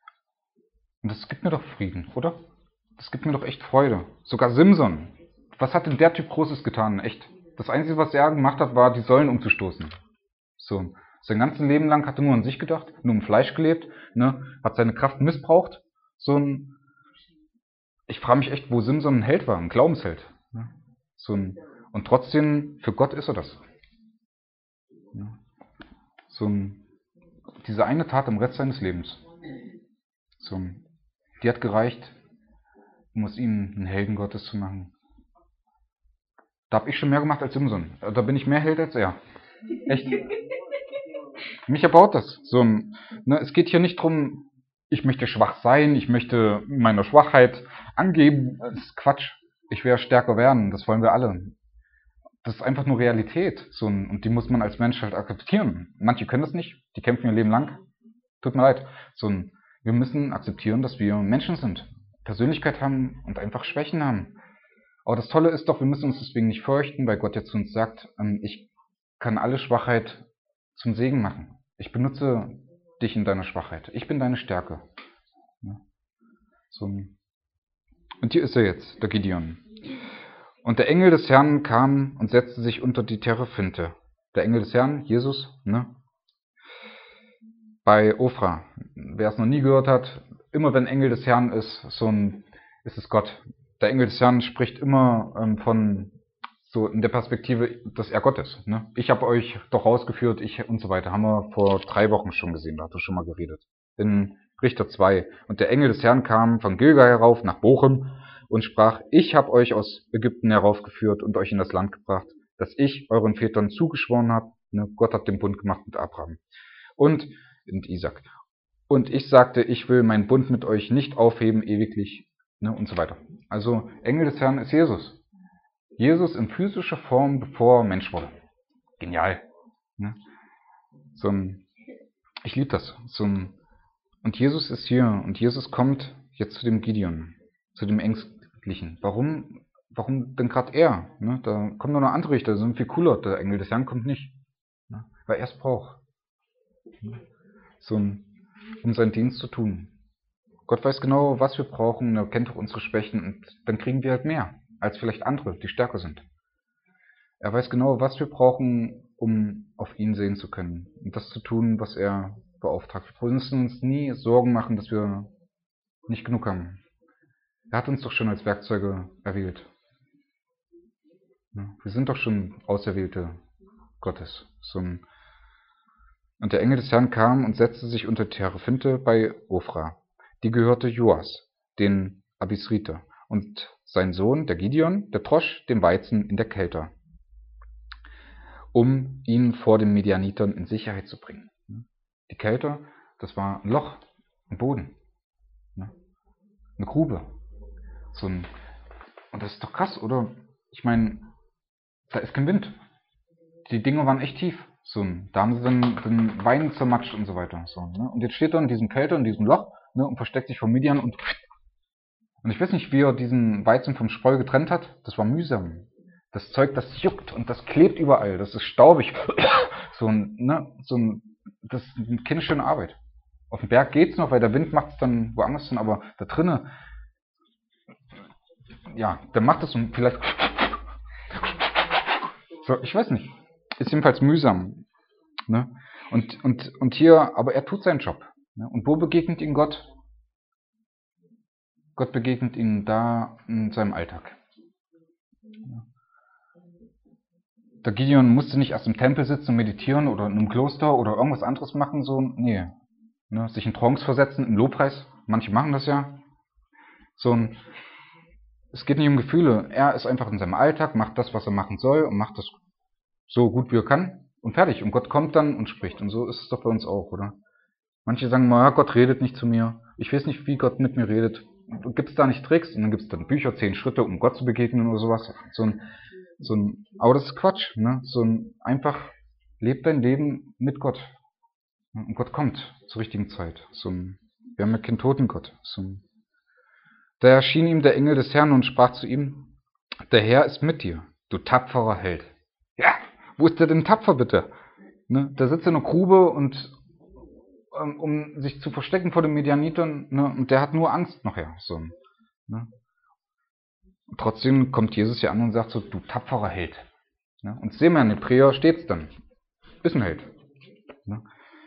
und das gibt mir doch Frieden, oder? Das gibt mir doch echt Freude. Sogar Simson. Was hat denn der Typ Großes getan? Echt. Das Einzige, was er gemacht hat, war, die Säulen umzustoßen. So. Sein ganzes Leben lang hat er nur an sich gedacht, nur im Fleisch gelebt, ne? Hat seine Kraft missbraucht. So ein, ich frage mich echt, wo Simson ein Held war, ein Glaubensheld. Ne? So ein, und trotzdem, für Gott ist er das. Ne? So ein, diese eine Tat im Rest seines Lebens. So ein, die hat gereicht, um aus ihm einen Helden Gottes zu machen. Da habe ich schon mehr gemacht als Simson. Da bin ich mehr Held als er. Echt. Mich erbaut das. So ein, ne, es geht hier nicht drum, ich möchte schwach sein, ich möchte meine Schwachheit angeben. Das ist Quatsch. Ich werde stärker werden. Das wollen wir alle. Das ist einfach nur Realität. So ein, und die muss man als Mensch halt akzeptieren. Manche können das nicht. Die kämpfen ihr Leben lang. Tut mir leid. So ein, wir müssen akzeptieren, dass wir Menschen sind. Persönlichkeit haben und einfach Schwächen haben. Aber das Tolle ist doch, wir müssen uns deswegen nicht fürchten, weil Gott ja zu uns sagt, ähm, ich kann alle Schwachheit zum Segen machen. Ich benutze dich in deiner Schwachheit. Ich bin deine Stärke. Ja, so. Und hier ist er jetzt, der Gideon. Und der Engel des Herrn kam und setzte sich unter die Terephinte. Der Engel des Herrn, Jesus, ne? Bei Ophra. Wer es noch nie gehört hat, immer wenn Engel des Herrn ist, so ein, ist es Gott. Der Engel des Herrn spricht immer ähm, von so in der Perspektive, dass er Gott ist. Ne? Ich habe euch doch rausgeführt, ich und so weiter. Haben wir vor drei Wochen schon gesehen, da hat er schon mal geredet. In Richter zwei. Und der Engel des Herrn kam von Gilgal herauf nach Bochem und sprach, ich habe euch aus Ägypten heraufgeführt und euch in das Land gebracht, das ich euren Vätern zugeschworen habe. Ne? Gott hat den Bund gemacht mit Abraham und und Isaac. Und ich sagte, ich will meinen Bund mit euch nicht aufheben, ewiglich, ne, und so weiter. Also, Engel des Herrn ist Jesus. Jesus in physischer Form, bevor er Mensch wurde. Genial. Ne? So ein, ich liebe das. So ein, und Jesus ist hier und Jesus kommt jetzt zu dem Gideon, zu dem Ängstlichen. Warum, warum denn gerade er? Ne? Da kommen noch andere Richter, die sind viel cooler. Der Engel des Herrn kommt nicht. Ne? Weil er es braucht. Ne? So ein, um seinen Dienst zu tun. Gott weiß genau, was wir brauchen, er kennt auch unsere Schwächen und dann kriegen wir halt mehr, als vielleicht andere, die stärker sind. Er weiß genau, was wir brauchen, um auf ihn sehen zu können und das zu tun, was er beauftragt. Wir müssen uns nie Sorgen machen, dass wir nicht genug haben. Er hat uns doch schon als Werkzeuge erwählt. Wir sind doch schon Auserwählte Gottes. So ein Und der Engel des Herrn kam und setzte sich unter die Terephinte bei Ophra. Die gehörte Joas, den Abisriter, und sein Sohn, der Gideon, der drosch den Weizen in der Kelter, um ihn vor den Midianitern in Sicherheit zu bringen. Die Kelter, das war ein Loch, ein Boden, eine Grube. So ein, und das ist doch krass, oder? Ich meine, da ist kein Wind. Die Dinger waren echt tief. So, da haben sie dann den Wein zermatscht und so weiter. So, ne? Und jetzt steht er in diesem Kelter, in diesem Loch, ne, und versteckt sich vor Midian und und ich weiß nicht, wie er diesen Weizen vom Spreu getrennt hat. Das war mühsam. Das Zeug, das juckt und das klebt überall. Das ist staubig. So ein, ne, so ein, das ist keine schöne Arbeit. Auf dem Berg geht's noch, weil der Wind macht es dann woanders hin, aber da drinnen, ja, der macht es und vielleicht, so, ich weiß nicht. Ist jedenfalls mühsam. Ne? Und, und, und hier, aber er tut seinen Job. Ne? Und wo begegnet ihm Gott? Gott begegnet ihm da in seinem Alltag. Der Gideon musste nicht erst im Tempel sitzen und meditieren oder in einem Kloster oder irgendwas anderes machen, so, nee. Ne? Sich in Trance versetzen, im Lobpreis. Manche machen das ja. So ein, es geht nicht um Gefühle. Er ist einfach in seinem Alltag, macht das, was er machen soll und macht das so gut wie er kann und fertig. Und Gott kommt dann und spricht. Und so ist es doch bei uns auch, oder? Manche sagen mal, ja, Gott redet nicht zu mir. Ich weiß nicht, wie Gott mit mir redet. Gibt es da nicht Tricks? Und dann gibt es dann Bücher, zehn Schritte, um Gott zu begegnen oder sowas. So ein, so ein, aber das ist Quatsch, ne? So ein, einfach, leb dein Leben mit Gott. Und Gott kommt zur richtigen Zeit. So ein, wir haben ja keinen Totengott. So ein, da erschien ihm der Engel des Herrn und sprach zu ihm, der Herr ist mit dir, du tapferer Held. Ja, wo ist der denn tapfer, bitte? Ne? Der sitzt in einer Grube und um sich zu verstecken vor den Midianitern, ne, und der hat nur Angst nachher. So, ne. Trotzdem kommt Jesus hier an und sagt so, du tapferer Held. Ne. Und sehen wir in Hebräer steht's dann. Ist ein Held. Ne.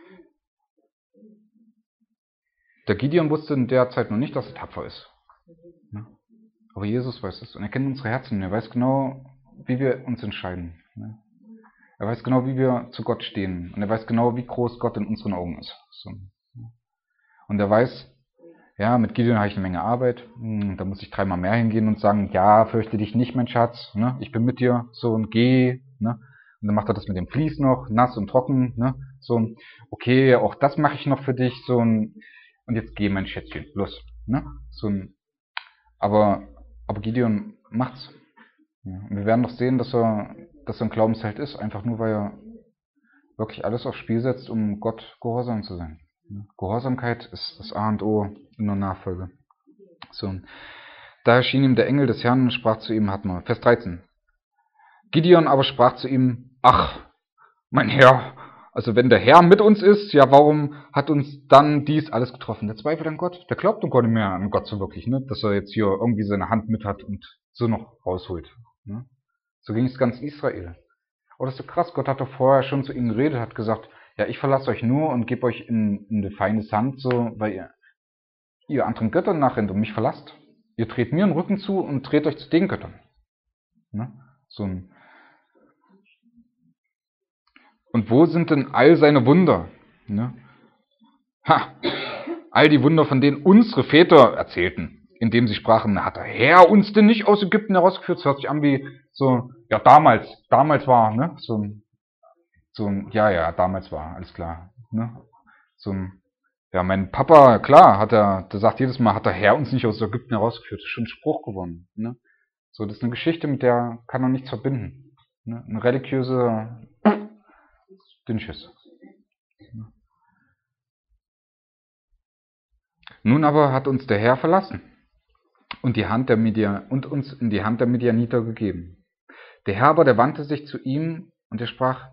Der Gideon wusste in der Zeit noch nicht, dass er tapfer ist. Ne. Aber Jesus weiß es und er kennt unsere Herzen. Er weiß genau, wie wir uns entscheiden. Ne. Er weiß genau, wie wir zu Gott stehen. Und er weiß genau, wie groß Gott in unseren Augen ist. So. Und er weiß, ja, mit Gideon habe ich eine Menge Arbeit. Hm, da muss ich dreimal mehr hingehen und sagen, ja, fürchte dich nicht, mein Schatz. Ne? Ich bin mit dir. So, und geh. Ne? Und dann macht er das mit dem Vlies noch, nass und trocken. Ne? So, okay, auch das mache ich noch für dich. So, und jetzt geh, mein Schätzchen. Los. Ne? So, aber, aber Gideon macht's. Ja, und wir werden doch sehen, dass er, dass er ein Glaubensheld ist, einfach nur, weil er wirklich alles aufs Spiel setzt, um Gott gehorsam zu sein. Gehorsamkeit ist das A und O in der Nachfolge. So. Da erschien ihm der Engel des Herrn und sprach zu ihm, hat mal, Vers dreizehn. Gideon aber sprach zu ihm, ach, mein Herr, also wenn der Herr mit uns ist, ja, warum hat uns dann dies alles getroffen? Der zweifelt an Gott, der glaubt doch gar nicht mehr an Gott so wirklich, ne? Dass er jetzt hier irgendwie seine Hand mit hat und so noch rausholt. Ne? So ging es ganz Israel. Aber das ist so krass, Gott hat doch vorher schon zu ihnen geredet, hat gesagt, ja, ich verlasse euch nur und gebe euch in, in die Feindes Hand, so, weil ihr, ihr anderen Göttern nachrennt und mich verlasst. Ihr dreht mir den Rücken zu und dreht euch zu den Göttern. Ne? So ein Und wo sind denn all seine Wunder? Ne? Ha! All die Wunder, von denen unsere Väter erzählten, indem sie sprachen, hat der Herr uns denn nicht aus Ägypten herausgeführt? Das hört sich an wie so, ja damals, damals war, ne? So ein, so ein, ja, ja, damals war, alles klar. Ne? So ein, ja, mein Papa, klar, hat er, der sagt jedes Mal, hat der Herr uns nicht aus Ägypten herausgeführt. Das ist schon ein Spruch geworden. Ne? So, das ist eine Geschichte, mit der kann man nichts verbinden. Ne? Eine religiöse Dünnschiss. Nun aber hat uns der Herr verlassen und, die Hand der Midian, und uns in die Hand der Midianiter gegeben. Der Herr aber, der wandte sich zu ihm und er sprach,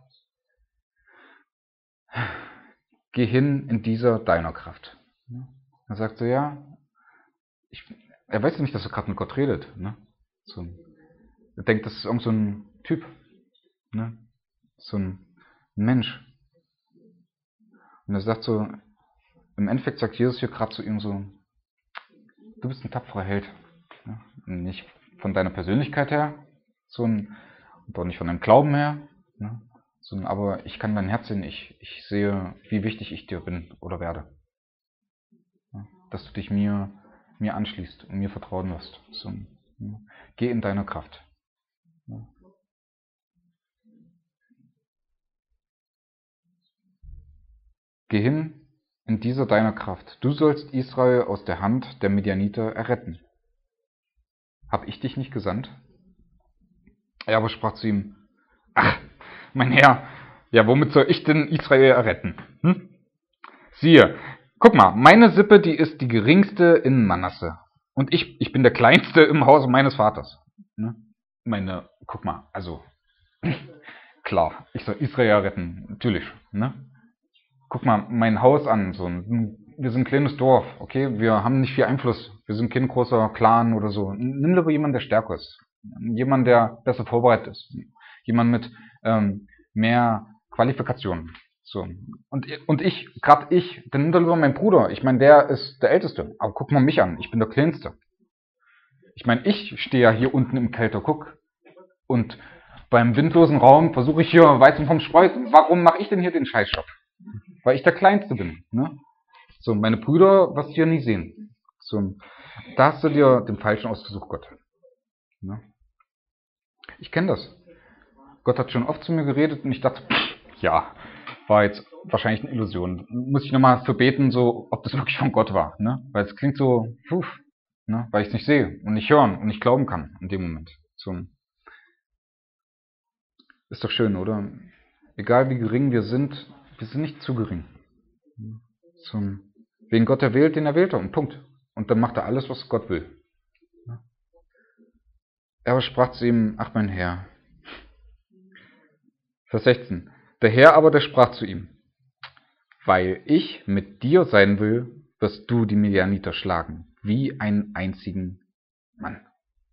geh hin in dieser deiner Kraft. Er sagt so, ja, ich, er weiß ja nicht, dass er gerade mit Gott redet. Ne? So, er denkt, das ist irgend so ein Typ, ne? So ein Mensch. Und er sagt so, im Endeffekt sagt Jesus hier gerade zu ihm so, du bist ein tapferer Held. Ja? Nicht von deiner Persönlichkeit her, so ein, und auch nicht von deinem Glauben her, ne? So ein, aber ich kann dein Herz sehen, ich, ich sehe, wie wichtig ich dir bin oder werde. Ja? Dass du dich mir, mir anschließt und mir vertrauen lässt. So ein, ja? Geh in deine Kraft. Ja? Geh hin in dieser deiner Kraft. Du sollst Israel aus der Hand der Midianiter erretten. Hab ich dich nicht gesandt? Er aber sprach zu ihm, ach, mein Herr, ja, womit soll ich denn Israel erretten? Hm? Siehe, guck mal, meine Sippe, die ist die geringste in Manasse. Und ich, ich bin der Kleinste im Hause meines Vaters. Ne? Meine, guck mal, also, klar, ich soll Israel retten, natürlich. Ne? Guck mal, mein Haus an, so ein, wir sind ein kleines Dorf, okay, wir haben nicht viel Einfluss, wir sind kein großer Clan oder so. Nimm lieber jemanden, der stärker ist. Jemand, der besser vorbereitet ist. Jemand mit ähm, mehr Qualifikationen. So. Und, und ich, gerade ich, dann nimm doch lieber meinen Bruder. Ich meine, der ist der Älteste. Aber guck mal mich an, ich bin der Kleinste. Ich meine, ich stehe ja hier unten im Kelter, guck. Und beim windlosen Raum versuche ich hier Weizen vom Spreu. Warum mache ich denn hier den Scheißjob? Weil ich der Kleinste bin. Ne? So, meine Brüder, was wir nie sehen. So, da hast du dir den Falschen ausgesucht, Gott. Ne? Ich kenne das. Gott hat schon oft zu mir geredet und ich dachte, pff, ja, war jetzt wahrscheinlich eine Illusion. Muss ich nochmal für beten, so, ob das wirklich von Gott war. Ne? Weil es klingt so, puh, ne? Weil ich es nicht sehe und nicht hören und nicht glauben kann in dem Moment. So, ist doch schön, oder? Egal wie gering wir sind, wir sind nicht zu gering. So, wen Gott erwählt, den erwählt er und Punkt. Und dann macht er alles, was Gott will. Er aber sprach zu ihm, ach mein Herr. Vers sechzehn. Der Herr aber, der sprach zu ihm, weil ich mit dir sein will, wirst du die Midianiter schlagen, wie einen einzigen Mann.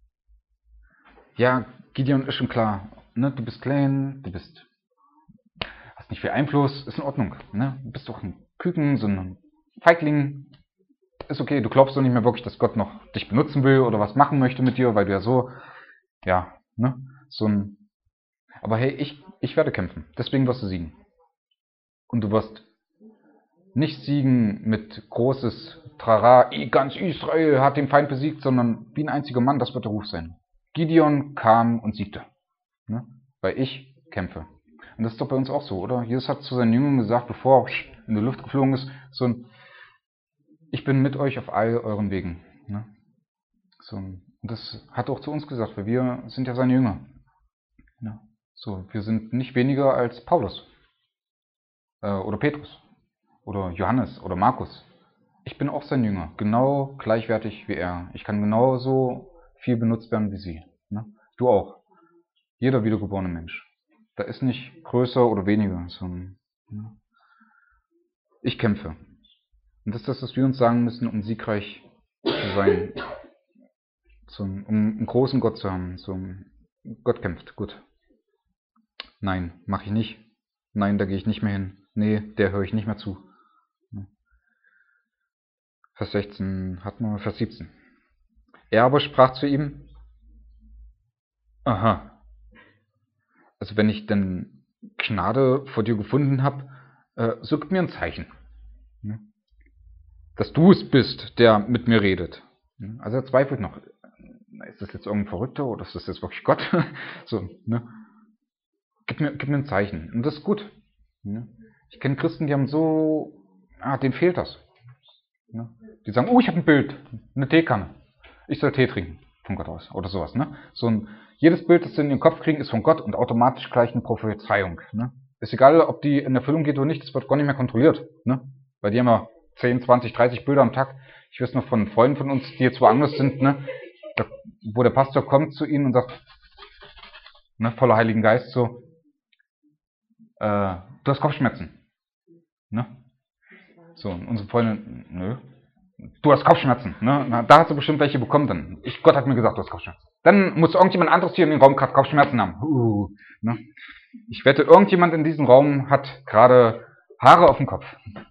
Ja, Gideon ist schon klar, ne? Du bist klein, du bist, hast nicht viel Einfluss, ist in Ordnung. Ne? Du bist doch ein Küken, so ein Feigling, ist okay, du glaubst doch nicht mehr wirklich, dass Gott noch dich benutzen will oder was machen möchte mit dir, weil du ja so, ja, ne, so ein, aber hey, ich, ich werde kämpfen, deswegen wirst du siegen. Und du wirst nicht siegen mit großes Trara, ganz Israel hat den Feind besiegt, sondern wie ein einziger Mann, das wird der Ruf sein. Gideon kam und siegte, ne, weil ich kämpfe. Und das ist doch bei uns auch so, oder? Jesus hat zu seinen Jüngern gesagt, bevor er in die Luft geflogen ist, so ein, ich bin mit euch auf all euren Wegen. Ne? So, und das hat er auch zu uns gesagt, weil wir sind ja seine Jünger. Ja, so, wir sind nicht weniger als Paulus äh, oder Petrus oder Johannes oder Markus. Ich bin auch sein Jünger, genau gleichwertig wie er. Ich kann genauso viel benutzt werden wie sie. Ne? Du auch. Jeder wiedergeborene Mensch. Da ist nicht größer oder weniger, sondern ne? Ich kämpfe. Und das ist das, was wir uns sagen müssen, um siegreich zu sein. Zum, um einen großen Gott zu haben. Zum Gott kämpft, gut. Nein, mache ich nicht. Nein, da gehe ich nicht mehr hin. Nee, der höre ich nicht mehr zu. Vers sechzehn hatten wir, Vers siebzehn. Er aber sprach zu ihm, aha, also wenn ich denn Gnade vor dir gefunden habe, äh, so gib mir ein Zeichen. Dass du es bist, der mit mir redet. Also er zweifelt noch. Ist das jetzt irgendein Verrückter oder ist das jetzt wirklich Gott? So, ne? Gib mir, gib mir ein Zeichen. Und das ist gut. Ne? Ich kenne Christen, die haben so, ah, denen fehlt das. Ne? Die sagen, oh, ich habe ein Bild, eine Teekanne. Ich soll Tee trinken, von Gott aus, oder sowas. Ne? So ein, jedes Bild, das sie in ihren Kopf kriegen, ist von Gott und automatisch gleich eine Prophezeiung. Ne? Ist egal, ob die in Erfüllung geht oder nicht, das wird gar nicht mehr kontrolliert. Ne? Weil die haben ja zehn, zwanzig, dreißig Bilder am Tag. Ich weiß noch von Freunden von uns, die jetzt woanders sind, ne? Da, wo der Pastor kommt zu ihnen und sagt, ne, voller Heiligen Geist, so, äh, du hast Kopfschmerzen. Ne? So, und unsere Freunde, nö, du hast Kopfschmerzen. Ne? Na, da hast du bestimmt welche bekommen dann. Ich, Gott hat mir gesagt, du hast Kopfschmerzen. Dann muss irgendjemand anderes hier in dem Raum gerade Kopfschmerzen haben. Uh, ne? Ich wette, irgendjemand in diesem Raum hat gerade Haare auf dem Kopf.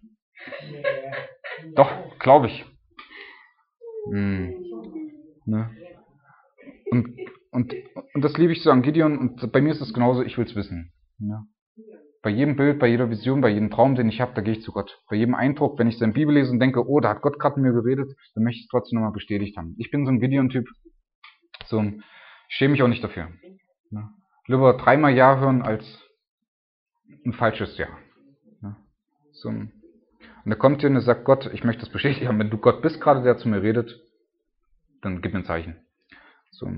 Doch, glaube ich. Hm. Ne? Und, und, und das liebe ich so an Gideon. Und bei mir ist es genauso, ich will es wissen. Ne? Bei jedem Bild, bei jeder Vision, bei jedem Traum, den ich habe, da gehe ich zu Gott. Bei jedem Eindruck, wenn ich seine Bibel lese und denke, oh, da hat Gott gerade mit mir geredet, dann möchte ich es trotzdem nochmal bestätigt haben. Ich bin so ein Gideon-Typ. So ein, ich schäme mich auch nicht dafür. Ne? Lieber dreimal Ja hören als ein falsches Ja. Ne? So ein, und da kommt hier und sagt Gott, ich möchte das bestätigt haben, wenn du Gott bist gerade, der zu mir redet, dann gib mir ein Zeichen. So.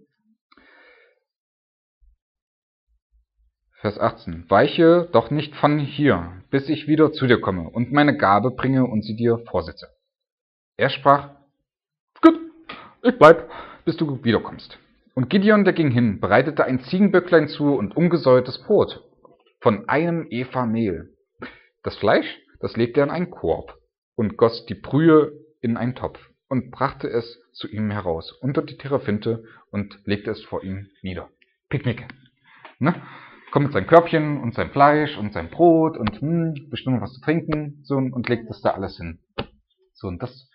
Vers achtzehn. Weiche doch nicht von hier, bis ich wieder zu dir komme und meine Gabe bringe und sie dir vorsetze. Er sprach, gut, ich bleib, bis du wiederkommst. Und Gideon, der ging hin, bereitete ein Ziegenböcklein zu und ungesäuertes Brot von einem Epha Mehl. Das Fleisch, das legte er in einen Korb und goss die Brühe in einen Topf und brachte es zu ihm heraus unter die Terebinte und legte es vor ihm nieder. Picknick. Ne? Kommt mit seinem Körbchen und seinem Fleisch und seinem Brot und hm, bestimmt was zu trinken so, und legt das da alles hin. So, und das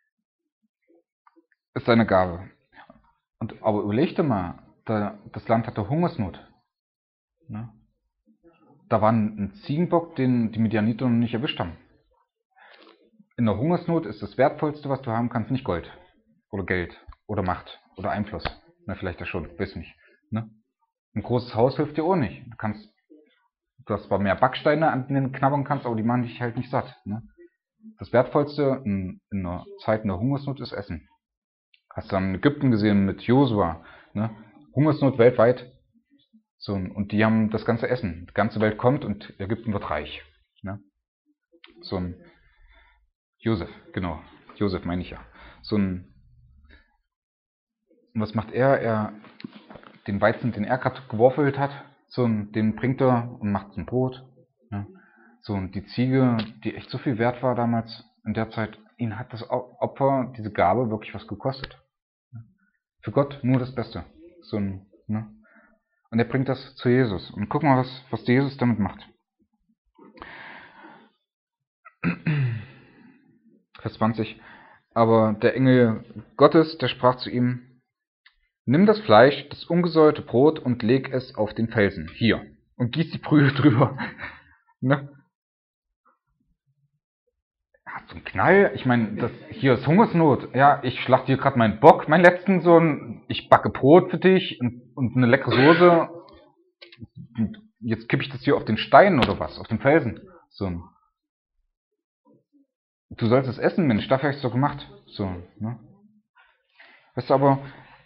ist seine Gabe. Und, aber überleg dir mal, da, das Land hatte Hungersnot. Ne? Da war ein Ziegenbock, den die Midianiter noch nicht erwischt haben. In der Hungersnot ist das Wertvollste, was du haben kannst, nicht Gold oder Geld oder Macht oder Einfluss. Na, vielleicht ja schon, weiß nicht. Ne? Ein großes Haus hilft dir auch nicht. Du kannst, du hast zwar mehr Backsteine, an denen du knabbern kannst, aber die machen dich halt nicht satt. Ne? Das Wertvollste in, in einer Zeit in der Hungersnot ist Essen. Hast du in Ägypten gesehen mit Josua, ne? Hungersnot weltweit. So, und die haben das ganze Essen. Die ganze Welt kommt und Ägypten wird reich. Ne? So ein Josef, genau. Josef meine ich ja. So ein, was macht er? Er den Weizen, den er gerade geworfelt hat, so ein, den bringt er und macht ein Brot. Ne? So, und die Ziege, die echt so viel wert war damals in der Zeit, ihn hat das Opfer, diese Gabe wirklich was gekostet. Für Gott nur das Beste. So ein, ne? Und er bringt das zu Jesus. Und guck mal, was, was Jesus damit macht. Vers zwanzig. Aber der Engel Gottes, der sprach zu ihm, nimm das Fleisch, das ungesäuerte Brot und leg es auf den Felsen, hier, und gieß die Brühe drüber. Ne? Hat so einen Knall. Ich meine, hier ist Hungersnot. Ja, ich schlachte hier gerade meinen Bock, meinen letzten Sohn. Ich backe Brot für dich und, und eine leckere Soße. Und jetzt kippe ich das hier auf den Stein oder was, auf den Felsen. So. Du sollst es essen, Mensch, dafür habe ich es doch gemacht. So, ne? Weißt du aber,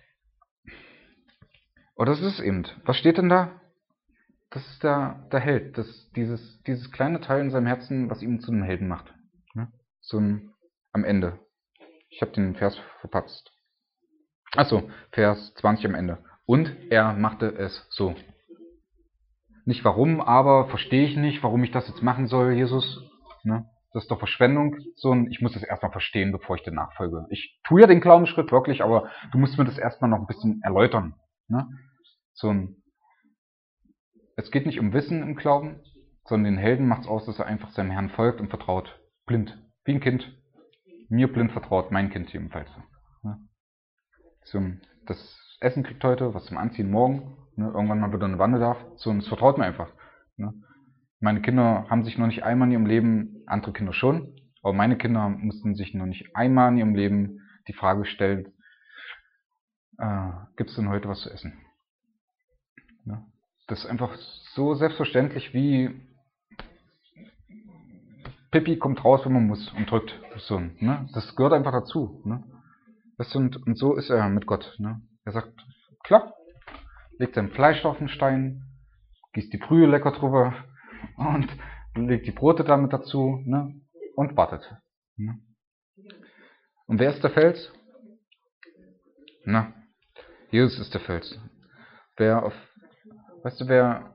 oh, das ist eben, was steht denn da? Das ist der, der Held, das, dieses, dieses kleine Teil in seinem Herzen, was ihn zu einem Helden macht. Ne? So ein, am Ende. Ich habe den Vers verpatzt. Achso, Vers zwanzig am Ende. Und er machte es so. Nicht warum, aber verstehe ich nicht, warum ich das jetzt machen soll, Jesus. Ne? Das ist doch Verschwendung. So ein, ich muss das erstmal verstehen, bevor ich dir nachfolge. Ich tue ja den Glaubensschritt wirklich, aber du musst mir das erstmal noch ein bisschen erläutern. Ne? So ein, es geht nicht um Wissen im Glauben, sondern den Helden macht es aus, dass er einfach seinem Herrn folgt und vertraut. Blind. Wie ein Kind. Mir blind vertraut, mein Kind jedenfalls. Ne? Zum, das Essen kriegt heute, was zum Anziehen morgen, ne, irgendwann mal wieder eine Wanne darf, so, und es vertraut mir einfach. Ne. Meine Kinder haben sich noch nicht einmal in ihrem Leben, andere Kinder schon, aber meine Kinder mussten sich noch nicht einmal in ihrem Leben die Frage stellen, äh, gibt es denn heute was zu essen? Ne. Das ist einfach so selbstverständlich wie Pipi kommt raus, wenn man muss und drückt. So, ne. Das gehört einfach dazu. Ne. Das und, und so ist er mit Gott. Ne. Er sagt, klar, legt sein Fleisch auf den Stein, gießt die Brühe lecker drüber und legt die Brote damit dazu, ne, und wartet. Ne. Und wer ist der Fels? Na, Jesus ist der Fels. Wer auf, weißt du, wer,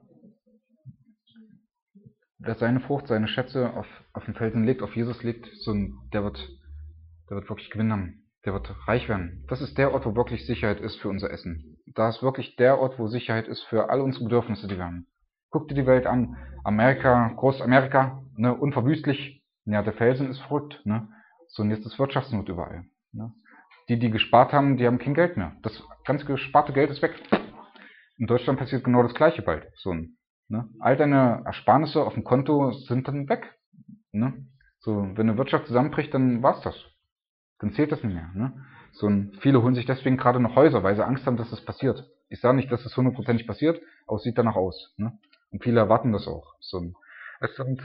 wer seine Frucht, seine Schätze auf, auf den Felsen legt, auf Jesus legt, so ein, der wird, der wird wirklich Gewinn haben. Der wird reich werden. Das ist der Ort, wo wirklich Sicherheit ist für unser Essen. Da ist wirklich der Ort, wo Sicherheit ist für all unsere Bedürfnisse, die wir haben. Guck dir die Welt an. Amerika, Großamerika, ne, unverwüstlich. Ja, der Felsen ist verrückt. Ne? So, und jetzt ist Wirtschaftsnot überall. Ne? Die, die gespart haben, die haben kein Geld mehr. Das ganze gesparte Geld ist weg. In Deutschland passiert genau das Gleiche bald. So, ne? All deine Ersparnisse auf dem Konto sind dann weg. Ne? So, wenn eine Wirtschaft zusammenbricht, dann war's das. Dann zählt das nicht mehr. Ne? So, und viele holen sich deswegen gerade noch Häuser, weil sie Angst haben, dass das passiert. Ich sage nicht, dass das hundertprozentig passiert, aber es sieht danach aus. Ne? Und viele erwarten das auch. So, es sind,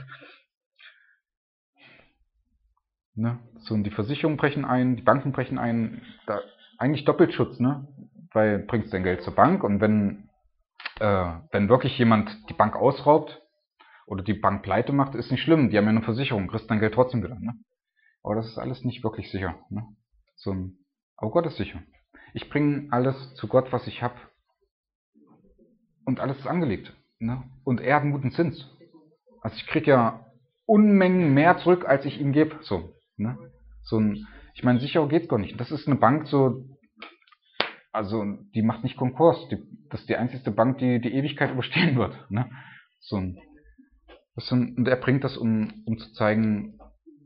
ne? So, und die Versicherungen brechen ein, die Banken brechen ein. Da, eigentlich Doppelschutz, ne? Weil bringst dein Geld zur Bank und wenn, äh, wenn wirklich jemand die Bank ausraubt oder die Bank pleite macht, ist nicht schlimm. Die haben ja eine Versicherung, kriegst dein Geld trotzdem wieder. Ne? Aber das ist alles nicht wirklich sicher. Ne? So, aber Gott ist sicher. Ich bringe alles zu Gott, was ich habe. Und alles ist angelegt. Ne? Und er hat einen guten Zins. Also ich kriege ja Unmengen mehr zurück, als ich ihm gebe. So, ne? So ein, ich meine, sicher geht's gar nicht. Das ist eine Bank, so, also die macht nicht Konkurs. Die, das ist die einzige Bank, die die Ewigkeit überstehen wird. Ne? So ein, das ein, und er bringt das, um, um zu zeigen,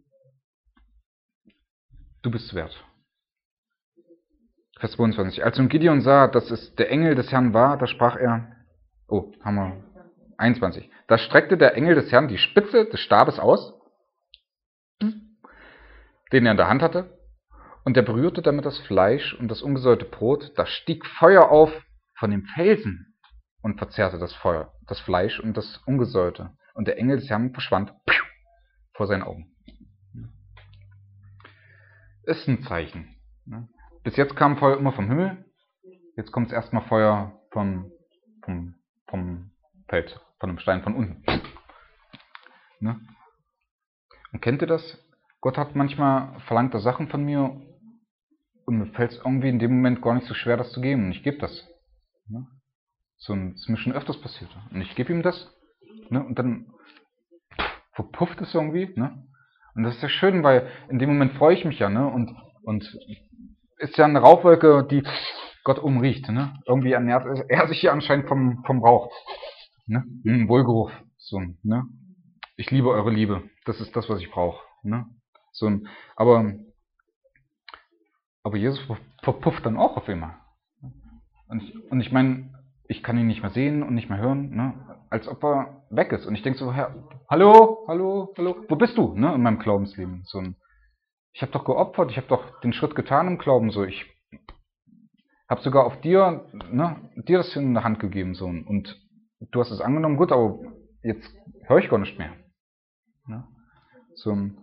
du bist wert. Vers zweiundzwanzig. Als nun Gideon sah, dass es der Engel des Herrn war, da sprach er, oh, haben wir, einundzwanzig. Da streckte der Engel des Herrn die Spitze des Stabes aus, den er in der Hand hatte, und er berührte damit das Fleisch und das ungesäuerte Brot. Da stieg Feuer auf von dem Felsen und verzehrte das Feuer, das Fleisch und das Ungesäuerte. Und der Engel des Herrn verschwand vor seinen Augen. Ist ein Zeichen. Bis jetzt kam Feuer immer vom Himmel. Jetzt kommt erstmal Feuer vom, vom, vom Feld, von dem Stein von unten. Ne? Und kennt ihr das? Gott hat manchmal verlangte Sachen von mir und mir fällt es irgendwie in dem Moment gar nicht so schwer, das zu geben. Und ich gebe das. Ne? So, das ist mir schon öfters passiert. Und ich gebe ihm das. Ne? Und dann verpufft es irgendwie. Ne? Und das ist ja schön, weil in dem Moment freue ich mich ja. Ne? Und, und ist ja eine Rauchwolke, die Gott umriecht. Ne? Irgendwie ernährt er sich hier anscheinend vom, vom Rauch. Ne? Ein Wohlgeruch. So, ne? Ich liebe eure Liebe. Das ist das, was ich brauche. Ne? So, aber, aber Jesus verpufft dann auch auf einmal. Und ich, und ich meine, ich kann ihn nicht mehr sehen und nicht mehr hören, ne? Als ob er weg ist. Und ich denke so, Herr, hallo, hallo, hallo, wo bist du, ne? In meinem Glaubensleben. So ein, ich habe doch geopfert, ich habe doch den Schritt getan im Glauben. So, ich habe sogar auf dir, ne, dir das in der Hand gegeben. So, und du hast es angenommen, gut, aber jetzt höre ich gar nicht mehr. Ne? So ein,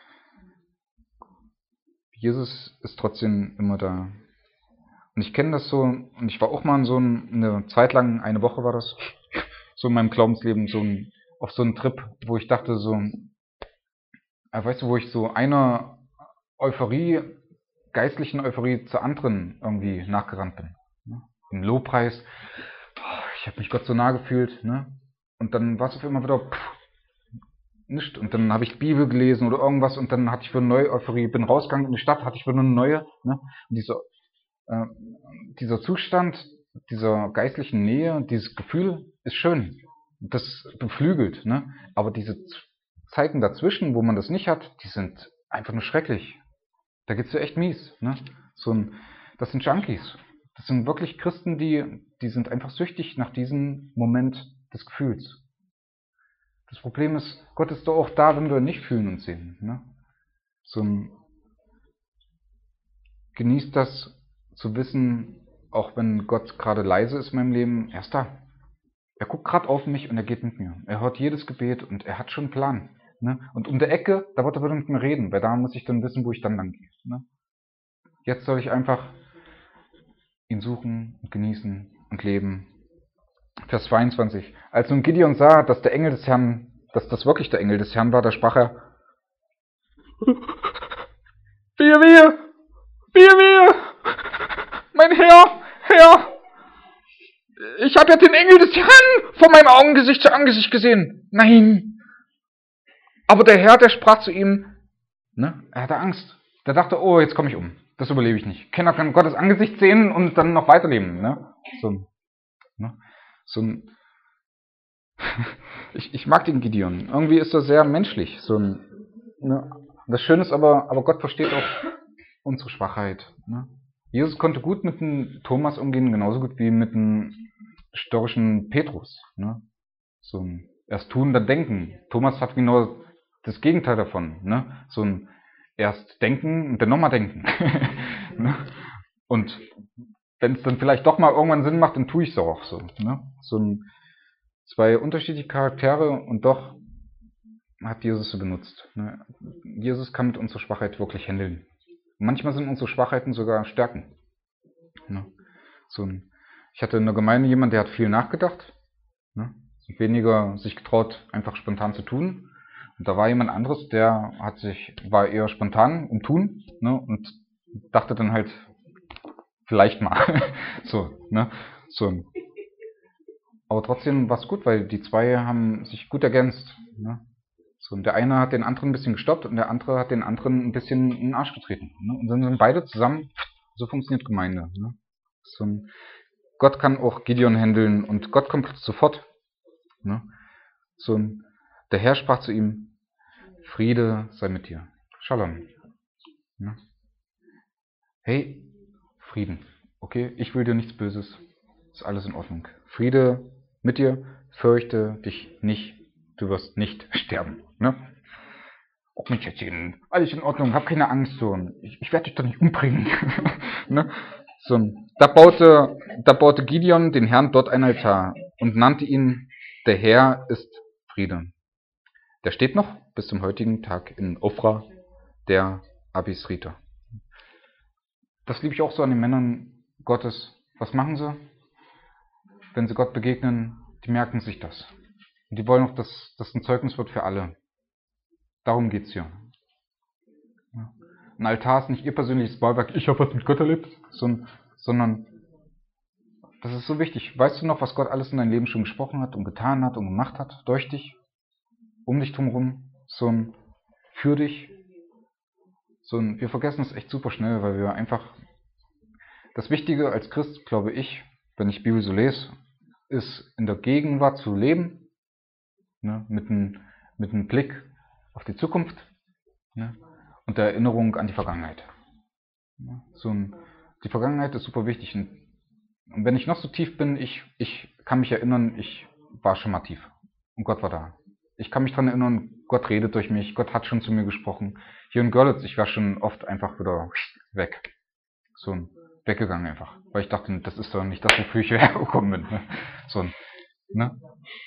Jesus ist trotzdem immer da. Und ich kenne das so, und ich war auch mal in so ein, eine Zeit lang, eine Woche war das, so in meinem Glaubensleben, so ein, auf so einen Trip, wo ich dachte so, äh, weißt du, wo ich so einer, Euphorie, geistlichen Euphorie zur anderen irgendwie nachgerannt bin. Ne? Im Lobpreis, oh, ich habe mich Gott so nah gefühlt, ne? Und dann war es auf einmal wieder pff, nichts. Und dann habe ich die Bibel gelesen oder irgendwas und dann hatte ich wieder eine neue Euphorie, bin rausgegangen in die Stadt, hatte ich wieder eine neue. Ne? Und dieser, äh, dieser Zustand, dieser geistlichen Nähe, dieses Gefühl ist schön. Das beflügelt, ne? Aber diese Zeiten dazwischen, wo man das nicht hat, die sind einfach nur schrecklich. Da geht's ja echt mies, ne? So ein, das sind Junkies. Das sind wirklich Christen, die, die sind einfach süchtig nach diesem Moment des Gefühls. Das Problem ist, Gott ist doch auch da, wenn wir nicht fühlen und sehen, ne? So ein, genießt das zu wissen, auch wenn Gott gerade leise ist in meinem Leben, er ist da. Er guckt gerade auf mich und er geht mit mir. Er hört jedes Gebet und er hat schon einen Plan. Ne? Und um der Ecke, da wird er wieder mit mir reden, weil da muss ich dann wissen, wo ich dann lang gehe. Ne? Jetzt soll ich einfach ihn suchen und genießen und leben. Vers zweiundzwanzig. Als nun Gideon sah, dass der Engel des Herrn, dass das wirklich der Engel des Herrn war, da sprach er: Wehe, wehe, wehe, wehe, mein Herr, Herr, ich habe ja den Engel des Herrn vor meinem Augengesicht zu Angesicht gesehen. Nein. Aber der Herr, der sprach zu ihm, ne, er hatte Angst. Der dachte, oh, jetzt komme ich um. Das überlebe ich nicht. Keiner kann Gottes Angesicht sehen und dann noch weiterleben. Ne? So, ne? so ein ich, ich mag den Gideon. Irgendwie ist er sehr menschlich. So ein, ne? Das Schöne ist aber, aber Gott versteht auch unsere Schwachheit. Ne? Jesus konnte gut mit dem Thomas umgehen, genauso gut wie mit dem störrischen Petrus. Ne? So ein erst tun, dann denken. Thomas hat genau das Gegenteil davon. Ne? So ein erst denken und dann nochmal denken. Ne? Und wenn es dann vielleicht doch mal irgendwann Sinn macht, dann tue ich es auch so. Ne? So ein, zwei unterschiedliche Charaktere und doch hat Jesus sie benutzt. Ne? Jesus kann mit unserer Schwachheit wirklich handeln. Manchmal sind unsere Schwachheiten sogar Stärken. Ne? So ein, ich hatte in der Gemeinde jemanden, der hat viel nachgedacht, ne? Weniger sich getraut, einfach spontan zu tun. Und da war jemand anderes, der hat sich, war eher spontan im Tun, ne? Und dachte dann halt, vielleicht mal. so, ne? So. Aber trotzdem war es gut, weil die zwei haben sich gut ergänzt. Ne? So, und der eine hat den anderen ein bisschen gestoppt und der andere hat den anderen ein bisschen in den Arsch getreten. Ne? Und dann sind beide zusammen, so funktioniert Gemeinde. Ne? So ein, Gott kann auch Gideon handeln und Gott kommt sofort. Ne? So ein, der Herr sprach zu ihm: Friede sei mit dir. Shalom. Ne? Hey, Frieden. Okay, ich will dir nichts Böses. Ist alles in Ordnung. Friede mit dir. Fürchte dich nicht. Du wirst nicht sterben. Ne? Oh, mein Schätzchen, alles in Ordnung. Hab keine Angst. So. Ich, ich werde dich doch nicht umbringen. ne? So. Da baute, da baute Gideon den Herrn dort ein Altar und nannte ihn: Der Herr ist Friede. Der steht noch bis zum heutigen Tag in Ofra, der Abisriter. Das liebe ich auch so an den Männern Gottes. Was machen sie? Wenn sie Gott begegnen, die merken sich das. Und die wollen auch, dass das ein Zeugnis wird für alle. Darum geht's hier. Ein Altar ist nicht ihr persönliches Bauwerk, ich habe was mit Gott erlebt, sondern das ist so wichtig. Weißt du noch, was Gott alles in deinem Leben schon gesprochen hat und getan hat und gemacht hat? Durch dich? Um dich drumherum? So ein für dich? So ein, wir vergessen es echt super schnell, weil wir einfach... Das Wichtige als Christ, glaube ich, wenn ich Bibel so lese, ist in der Gegenwart zu leben, ne, mit einem mit einem Blick auf die Zukunft, ne, und der Erinnerung an die Vergangenheit. Ne, so ein, die Vergangenheit ist super wichtig. Und, und wenn ich noch so tief bin, ich, ich kann mich erinnern, ich war schon mal tief. Und Gott war da. Ich kann mich daran erinnern, Gott redet durch mich, Gott hat schon zu mir gesprochen. Hier in Görlitz, ich war schon oft einfach wieder weg. So ein weggegangen einfach, weil ich dachte, das ist doch nicht das, wofür ich hierher gekommen bin. Ne? So, ne?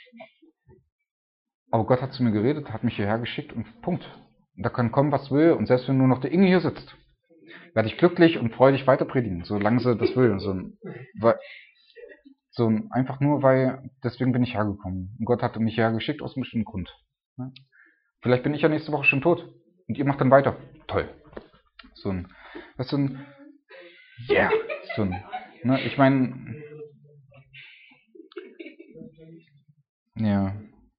Aber Gott hat zu mir geredet, hat mich hierher geschickt und Punkt. Und da kann kommen, was will, und selbst wenn nur noch der Inge hier sitzt, werde ich glücklich und freudig weiter predigen, solange sie das will. So, weil, so einfach nur, weil, deswegen bin ich hergekommen. Und Gott hat mich hierher geschickt aus einem bestimmten Grund. Ne? Vielleicht bin ich ja nächste Woche schon tot und ihr macht dann weiter. Toll. So ein, weißt du, ein, yeah, so ein, ne, ich meine, ja,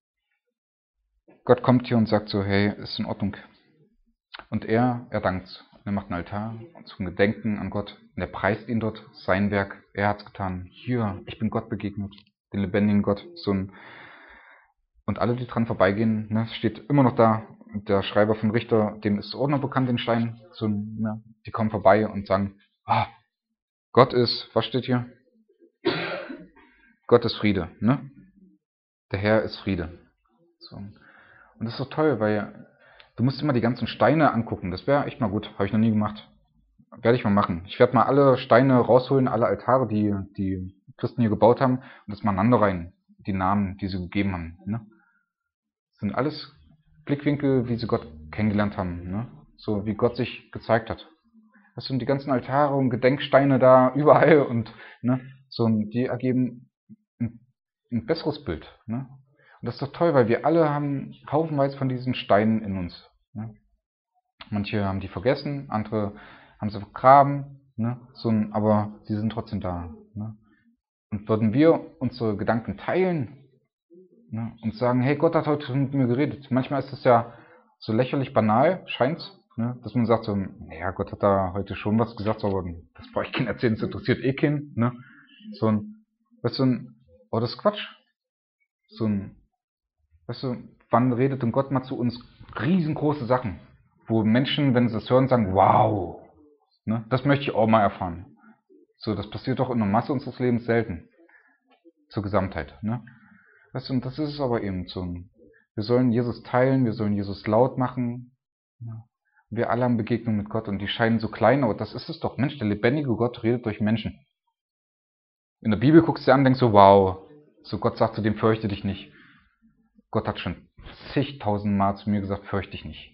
Gott kommt hier und sagt so, hey, ist in Ordnung. Und er, er dankt. Er macht einen Altar zum Gedenken an Gott. Und er preist ihn dort, sein Werk. Er hat's getan. Hier, ich bin Gott begegnet. Den lebendigen Gott. So ein, und alle, die dran vorbeigehen, ne, steht immer noch da. Der Schreiber vom Richter, dem ist auch noch bekannt, den Stein. So ein, ne, die kommen vorbei und sagen, ah, Gott ist, was steht hier? Gott ist Friede, ne? Der Herr ist Friede. So. Und das ist so toll, weil du musst immer die ganzen Steine angucken. Das wäre echt mal gut. Habe ich noch nie gemacht. Werde ich mal machen. Ich werde mal alle Steine rausholen, alle Altare, die die Christen hier gebaut haben, und das mal aneinander rein. Die Namen, die sie gegeben haben. Ne? Das sind alles Blickwinkel, wie sie Gott kennengelernt haben. Ne? So wie Gott sich gezeigt hat. Das sind die ganzen Altare und Gedenksteine da überall. Und ne, so, die ergeben ein, ein besseres Bild. Ne? Und das ist doch toll, weil wir alle haben haufenweise von diesen Steinen in uns. Ne? Manche haben die vergessen, andere haben sie vergraben, ne? So, aber sie sind trotzdem da. Ne? Und würden wir unsere Gedanken teilen, ne? Und sagen, hey, Gott hat heute schon mit mir geredet. Manchmal ist es ja so lächerlich banal, scheint's, ne? Dass man sagt so, naja, Gott hat da heute schon was gesagt, aber das brauche ich keinen erzählen, das interessiert eh keinen. Ne? So ein, weißt du, ein, oh, das ist Quatsch. So ein, weißt du, wann redet denn Gott mal zu uns riesengroße Sachen, wo Menschen, wenn sie das hören, sagen, wow, ne, das möchte ich auch mal erfahren. So, das passiert doch in der Masse unseres Lebens selten. Zur Gesamtheit, ne? Weißt du, und das ist es aber eben so. Wir sollen Jesus teilen, wir sollen Jesus laut machen. Ja. Wir alle haben Begegnung mit Gott und die scheinen so klein, aber das ist es doch. Mensch, der lebendige Gott redet durch Menschen. In der Bibel guckst du dir an und denkst so, wow, so Gott sagt zu dem, fürchte dich nicht. Gott hat schon zigtausend Mal zu mir gesagt, fürchte dich nicht.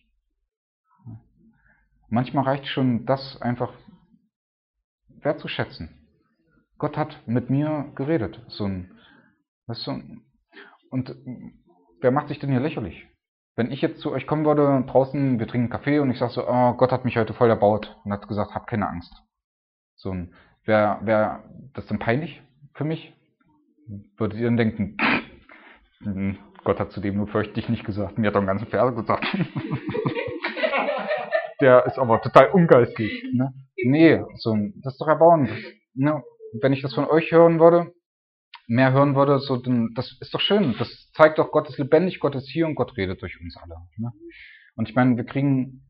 Manchmal reicht schon das einfach wertzuschätzen. Gott hat mit mir geredet. So ein, weißt du, und wer macht sich denn hier lächerlich? Wenn ich jetzt zu euch kommen würde, draußen, wir trinken Kaffee und ich sage so, oh, Gott hat mich heute voll erbaut und hat gesagt, hab keine Angst. So ein, wäre wär das denn peinlich für mich? Würdet ihr dann denken, Gott hat zu dem nur fürchte dich nicht gesagt, mir hat er einen ganzen Vers gesagt. Der ist aber total ungeistig. Ne? Nee, so, das ist doch erbauend. Ne? Wenn ich das von euch hören würde, mehr hören würde, so, dann, das ist doch schön. Das zeigt doch, Gott ist lebendig, Gott ist hier und Gott redet durch uns alle. Ne? Und ich meine, wir kriegen,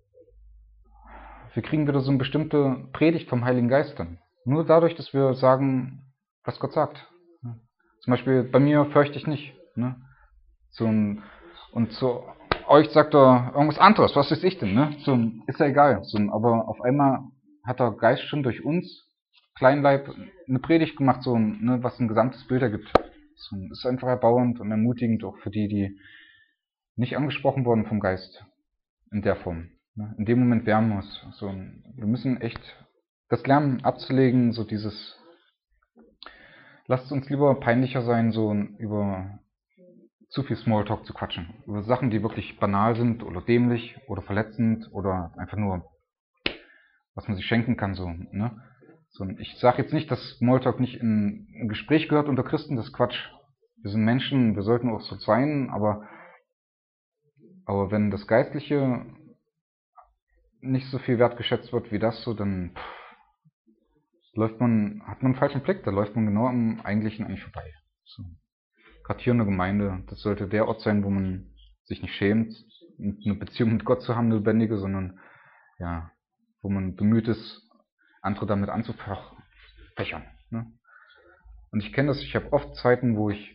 wir kriegen wieder so eine bestimmte Predigt vom Heiligen Geist dann. Nur dadurch, dass wir sagen, was Gott sagt. Ne? Zum Beispiel, bei mir fürchte ich nicht. Ne? So, und so, euch sagt er irgendwas anderes, was weiß ich denn, ne? So, ist ja egal. So, aber auf einmal hat der Geist schon durch uns, Kleinleib, eine Predigt gemacht, so, ne, was ein gesamtes Bild ergibt. So, ist einfach erbauend und ermutigend, auch für die, die nicht angesprochen wurden vom Geist. In der Form. Ne? In dem Moment wärmen wir uns. So, wir müssen echt das lernen abzulegen, so dieses, lasst uns lieber peinlicher sein, so über zu viel Smalltalk zu quatschen. Über Sachen, die wirklich banal sind oder dämlich oder verletzend oder einfach nur, was man sich schenken kann. So, ne? So, ich sage jetzt nicht, dass Smalltalk nicht in ein Gespräch gehört unter Christen, das ist Quatsch. Wir sind Menschen, wir sollten auch so sein, aber, aber wenn das Geistliche nicht so viel wertgeschätzt wird wie das, so, dann pff, läuft man, hat man einen falschen Blick, da läuft man genau am Eigentlichen eigentlich vorbei. So. Gerade hier in der Gemeinde, das sollte der Ort sein, wo man sich nicht schämt, eine Beziehung mit Gott zu haben, eine lebendige, sondern ja, wo man bemüht ist, andere damit anzufächern. Ne? Und ich kenne das, ich habe oft Zeiten, wo ich,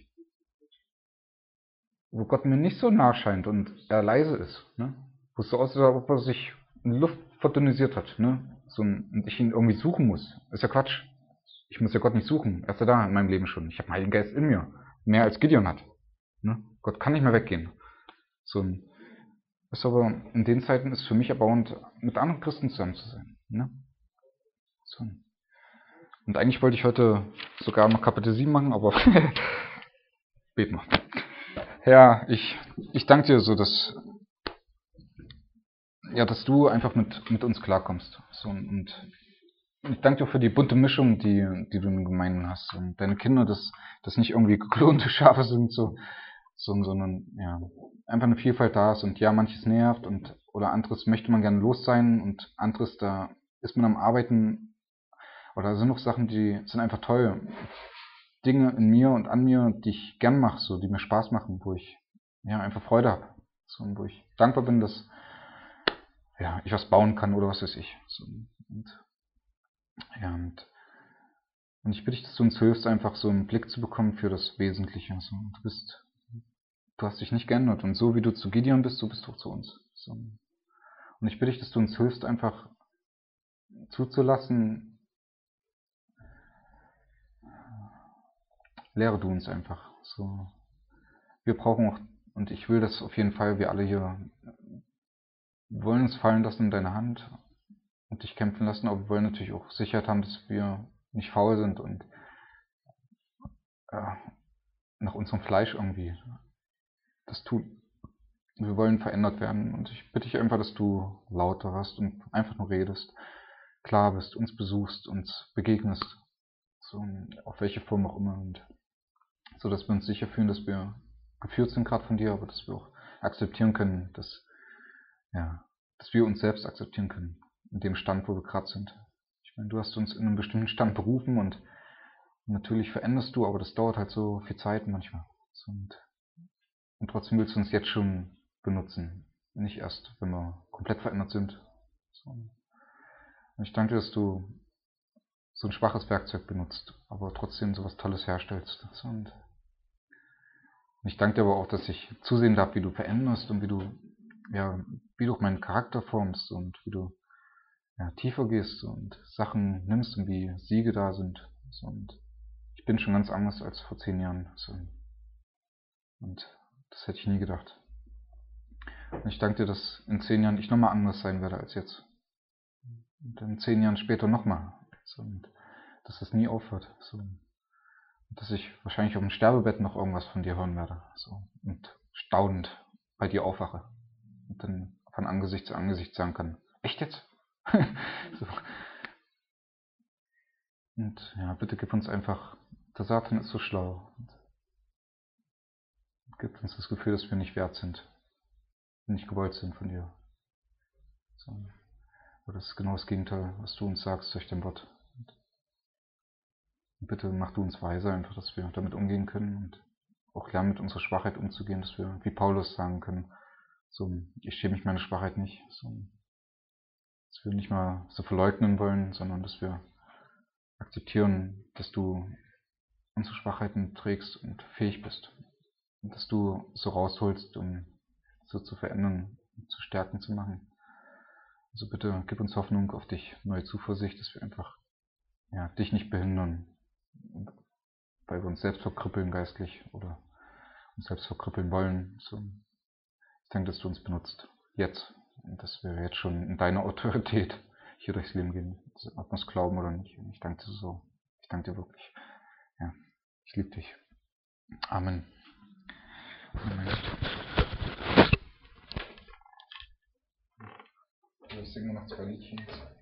wo Gott mir nicht so nah scheint und er leise ist, ne? Wo es so aussieht, als ob er sich in die Luft verdünnisiert hat, ne? So, und ich ihn irgendwie suchen muss. Ist ja Quatsch. Ich muss ja Gott nicht suchen. Er ist ja da in meinem Leben schon. Ich habe einen Heiligen Geist in mir. Mehr als Gideon hat. Ne? Gott kann nicht mehr weggehen. So, ist aber in den Zeiten ist für mich erbauend, mit anderen Christen zusammen zu sein. Ne? So. Und eigentlich wollte ich heute sogar noch Kapitel sieben machen, aber bet mal. Ja, ich, ich danke dir so, dass ja, dass du einfach mit, mit uns klarkommst. So, und ich danke dir für die bunte Mischung, die, die du in Gemeinden hast. Und deine Kinder, dass das nicht irgendwie geklonte Schafe sind, so, so, sondern ja, einfach eine Vielfalt da ist. Und ja, manches nervt und oder anderes möchte man gerne los sein und anderes, da ist man am Arbeiten. Oder da sind noch Sachen, die sind einfach toll. Dinge in mir und an mir, die ich gern mache, so, die mir Spaß machen, wo ich ja einfach Freude habe. So, wo ich dankbar bin, dass ja, ich was bauen kann oder was weiß ich. So, und, ja, und, und ich bitte dich, dass du uns hilfst, einfach so einen Blick zu bekommen für das Wesentliche. So, du bist, du hast dich nicht geändert und so wie du zu Gideon bist, so bist du auch zu uns. So. Und ich bitte dich, dass du uns hilfst, einfach zuzulassen, lehre du uns einfach. So. Wir brauchen auch, und ich will das auf jeden Fall, wir alle hier wollen uns fallen lassen in deine Hand und dich kämpfen lassen, aber wir wollen natürlich auch Sicherheit haben, dass wir nicht faul sind und äh, nach unserem Fleisch irgendwie das tun. Wir wollen verändert werden und ich bitte dich einfach, dass du lauter wirst und einfach nur redest, klar bist, uns besuchst, uns begegnest, so auf welche Form auch immer, und so dass wir uns sicher fühlen, dass wir geführt sind gerade von dir, aber dass wir auch akzeptieren können, dass ja, dass wir uns selbst akzeptieren können in dem Stand, wo wir gerade sind. Ich meine, du hast uns in einem bestimmten Stand berufen und natürlich veränderst du, aber das dauert halt so viel Zeit manchmal. Und, und trotzdem willst du uns jetzt schon benutzen, nicht erst, wenn wir komplett verändert sind. Und ich danke dir, dass du so ein schwaches Werkzeug benutzt, aber trotzdem so was Tolles herstellst. Und ich danke dir aber auch, dass ich zusehen darf, wie du veränderst und wie du, ja, wie du auch meinen Charakter formst und wie du ja, tiefer gehst und Sachen nimmst und wie Siege da sind. Und ich bin schon ganz anders als vor zehn Jahren. Und das hätte ich nie gedacht. Und ich danke dir, dass in zehn Jahren ich nochmal anders sein werde als jetzt. Und in zehn Jahren später nochmal. Und dass das nie aufhört. So. Und dass ich wahrscheinlich auf dem Sterbebett noch irgendwas von dir hören werde. So. Und staunend bei dir aufwache. Und dann von Angesicht zu Angesicht sagen kann, echt jetzt? So. Und ja, bitte gib uns einfach, der Satan ist so schlau. Und gib uns das Gefühl, dass wir nicht wert sind. Nicht gewollt sind von dir. So. Aber das ist genau das Gegenteil, was du uns sagst durch dein Wort. Und bitte mach du uns weise, einfach, dass wir damit umgehen können und auch lernen, mit unserer Schwachheit umzugehen, dass wir, wie Paulus sagen können, so, ich schäme mich meiner Schwachheit nicht, so, dass wir nicht mal so verleugnen wollen, sondern dass wir akzeptieren, dass du unsere Schwachheiten trägst und fähig bist. Und dass du so rausholst, um so zu verändern, zu stärken zu machen. Also bitte gib uns Hoffnung auf dich, neue Zuversicht, dass wir einfach ja, dich nicht behindern, weil wir uns selbst verkrüppeln geistlich oder uns selbst verkrüppeln wollen. So, ich denke, dass du uns benutzt. Jetzt. Und dass wir jetzt schon in deiner Autorität hier durchs Leben gehen. Ob wir es glauben oder nicht. Und ich danke dir so. Ich danke dir wirklich. Ja, ich liebe dich. Amen. Amen. Ich singe noch zwei Liedchen.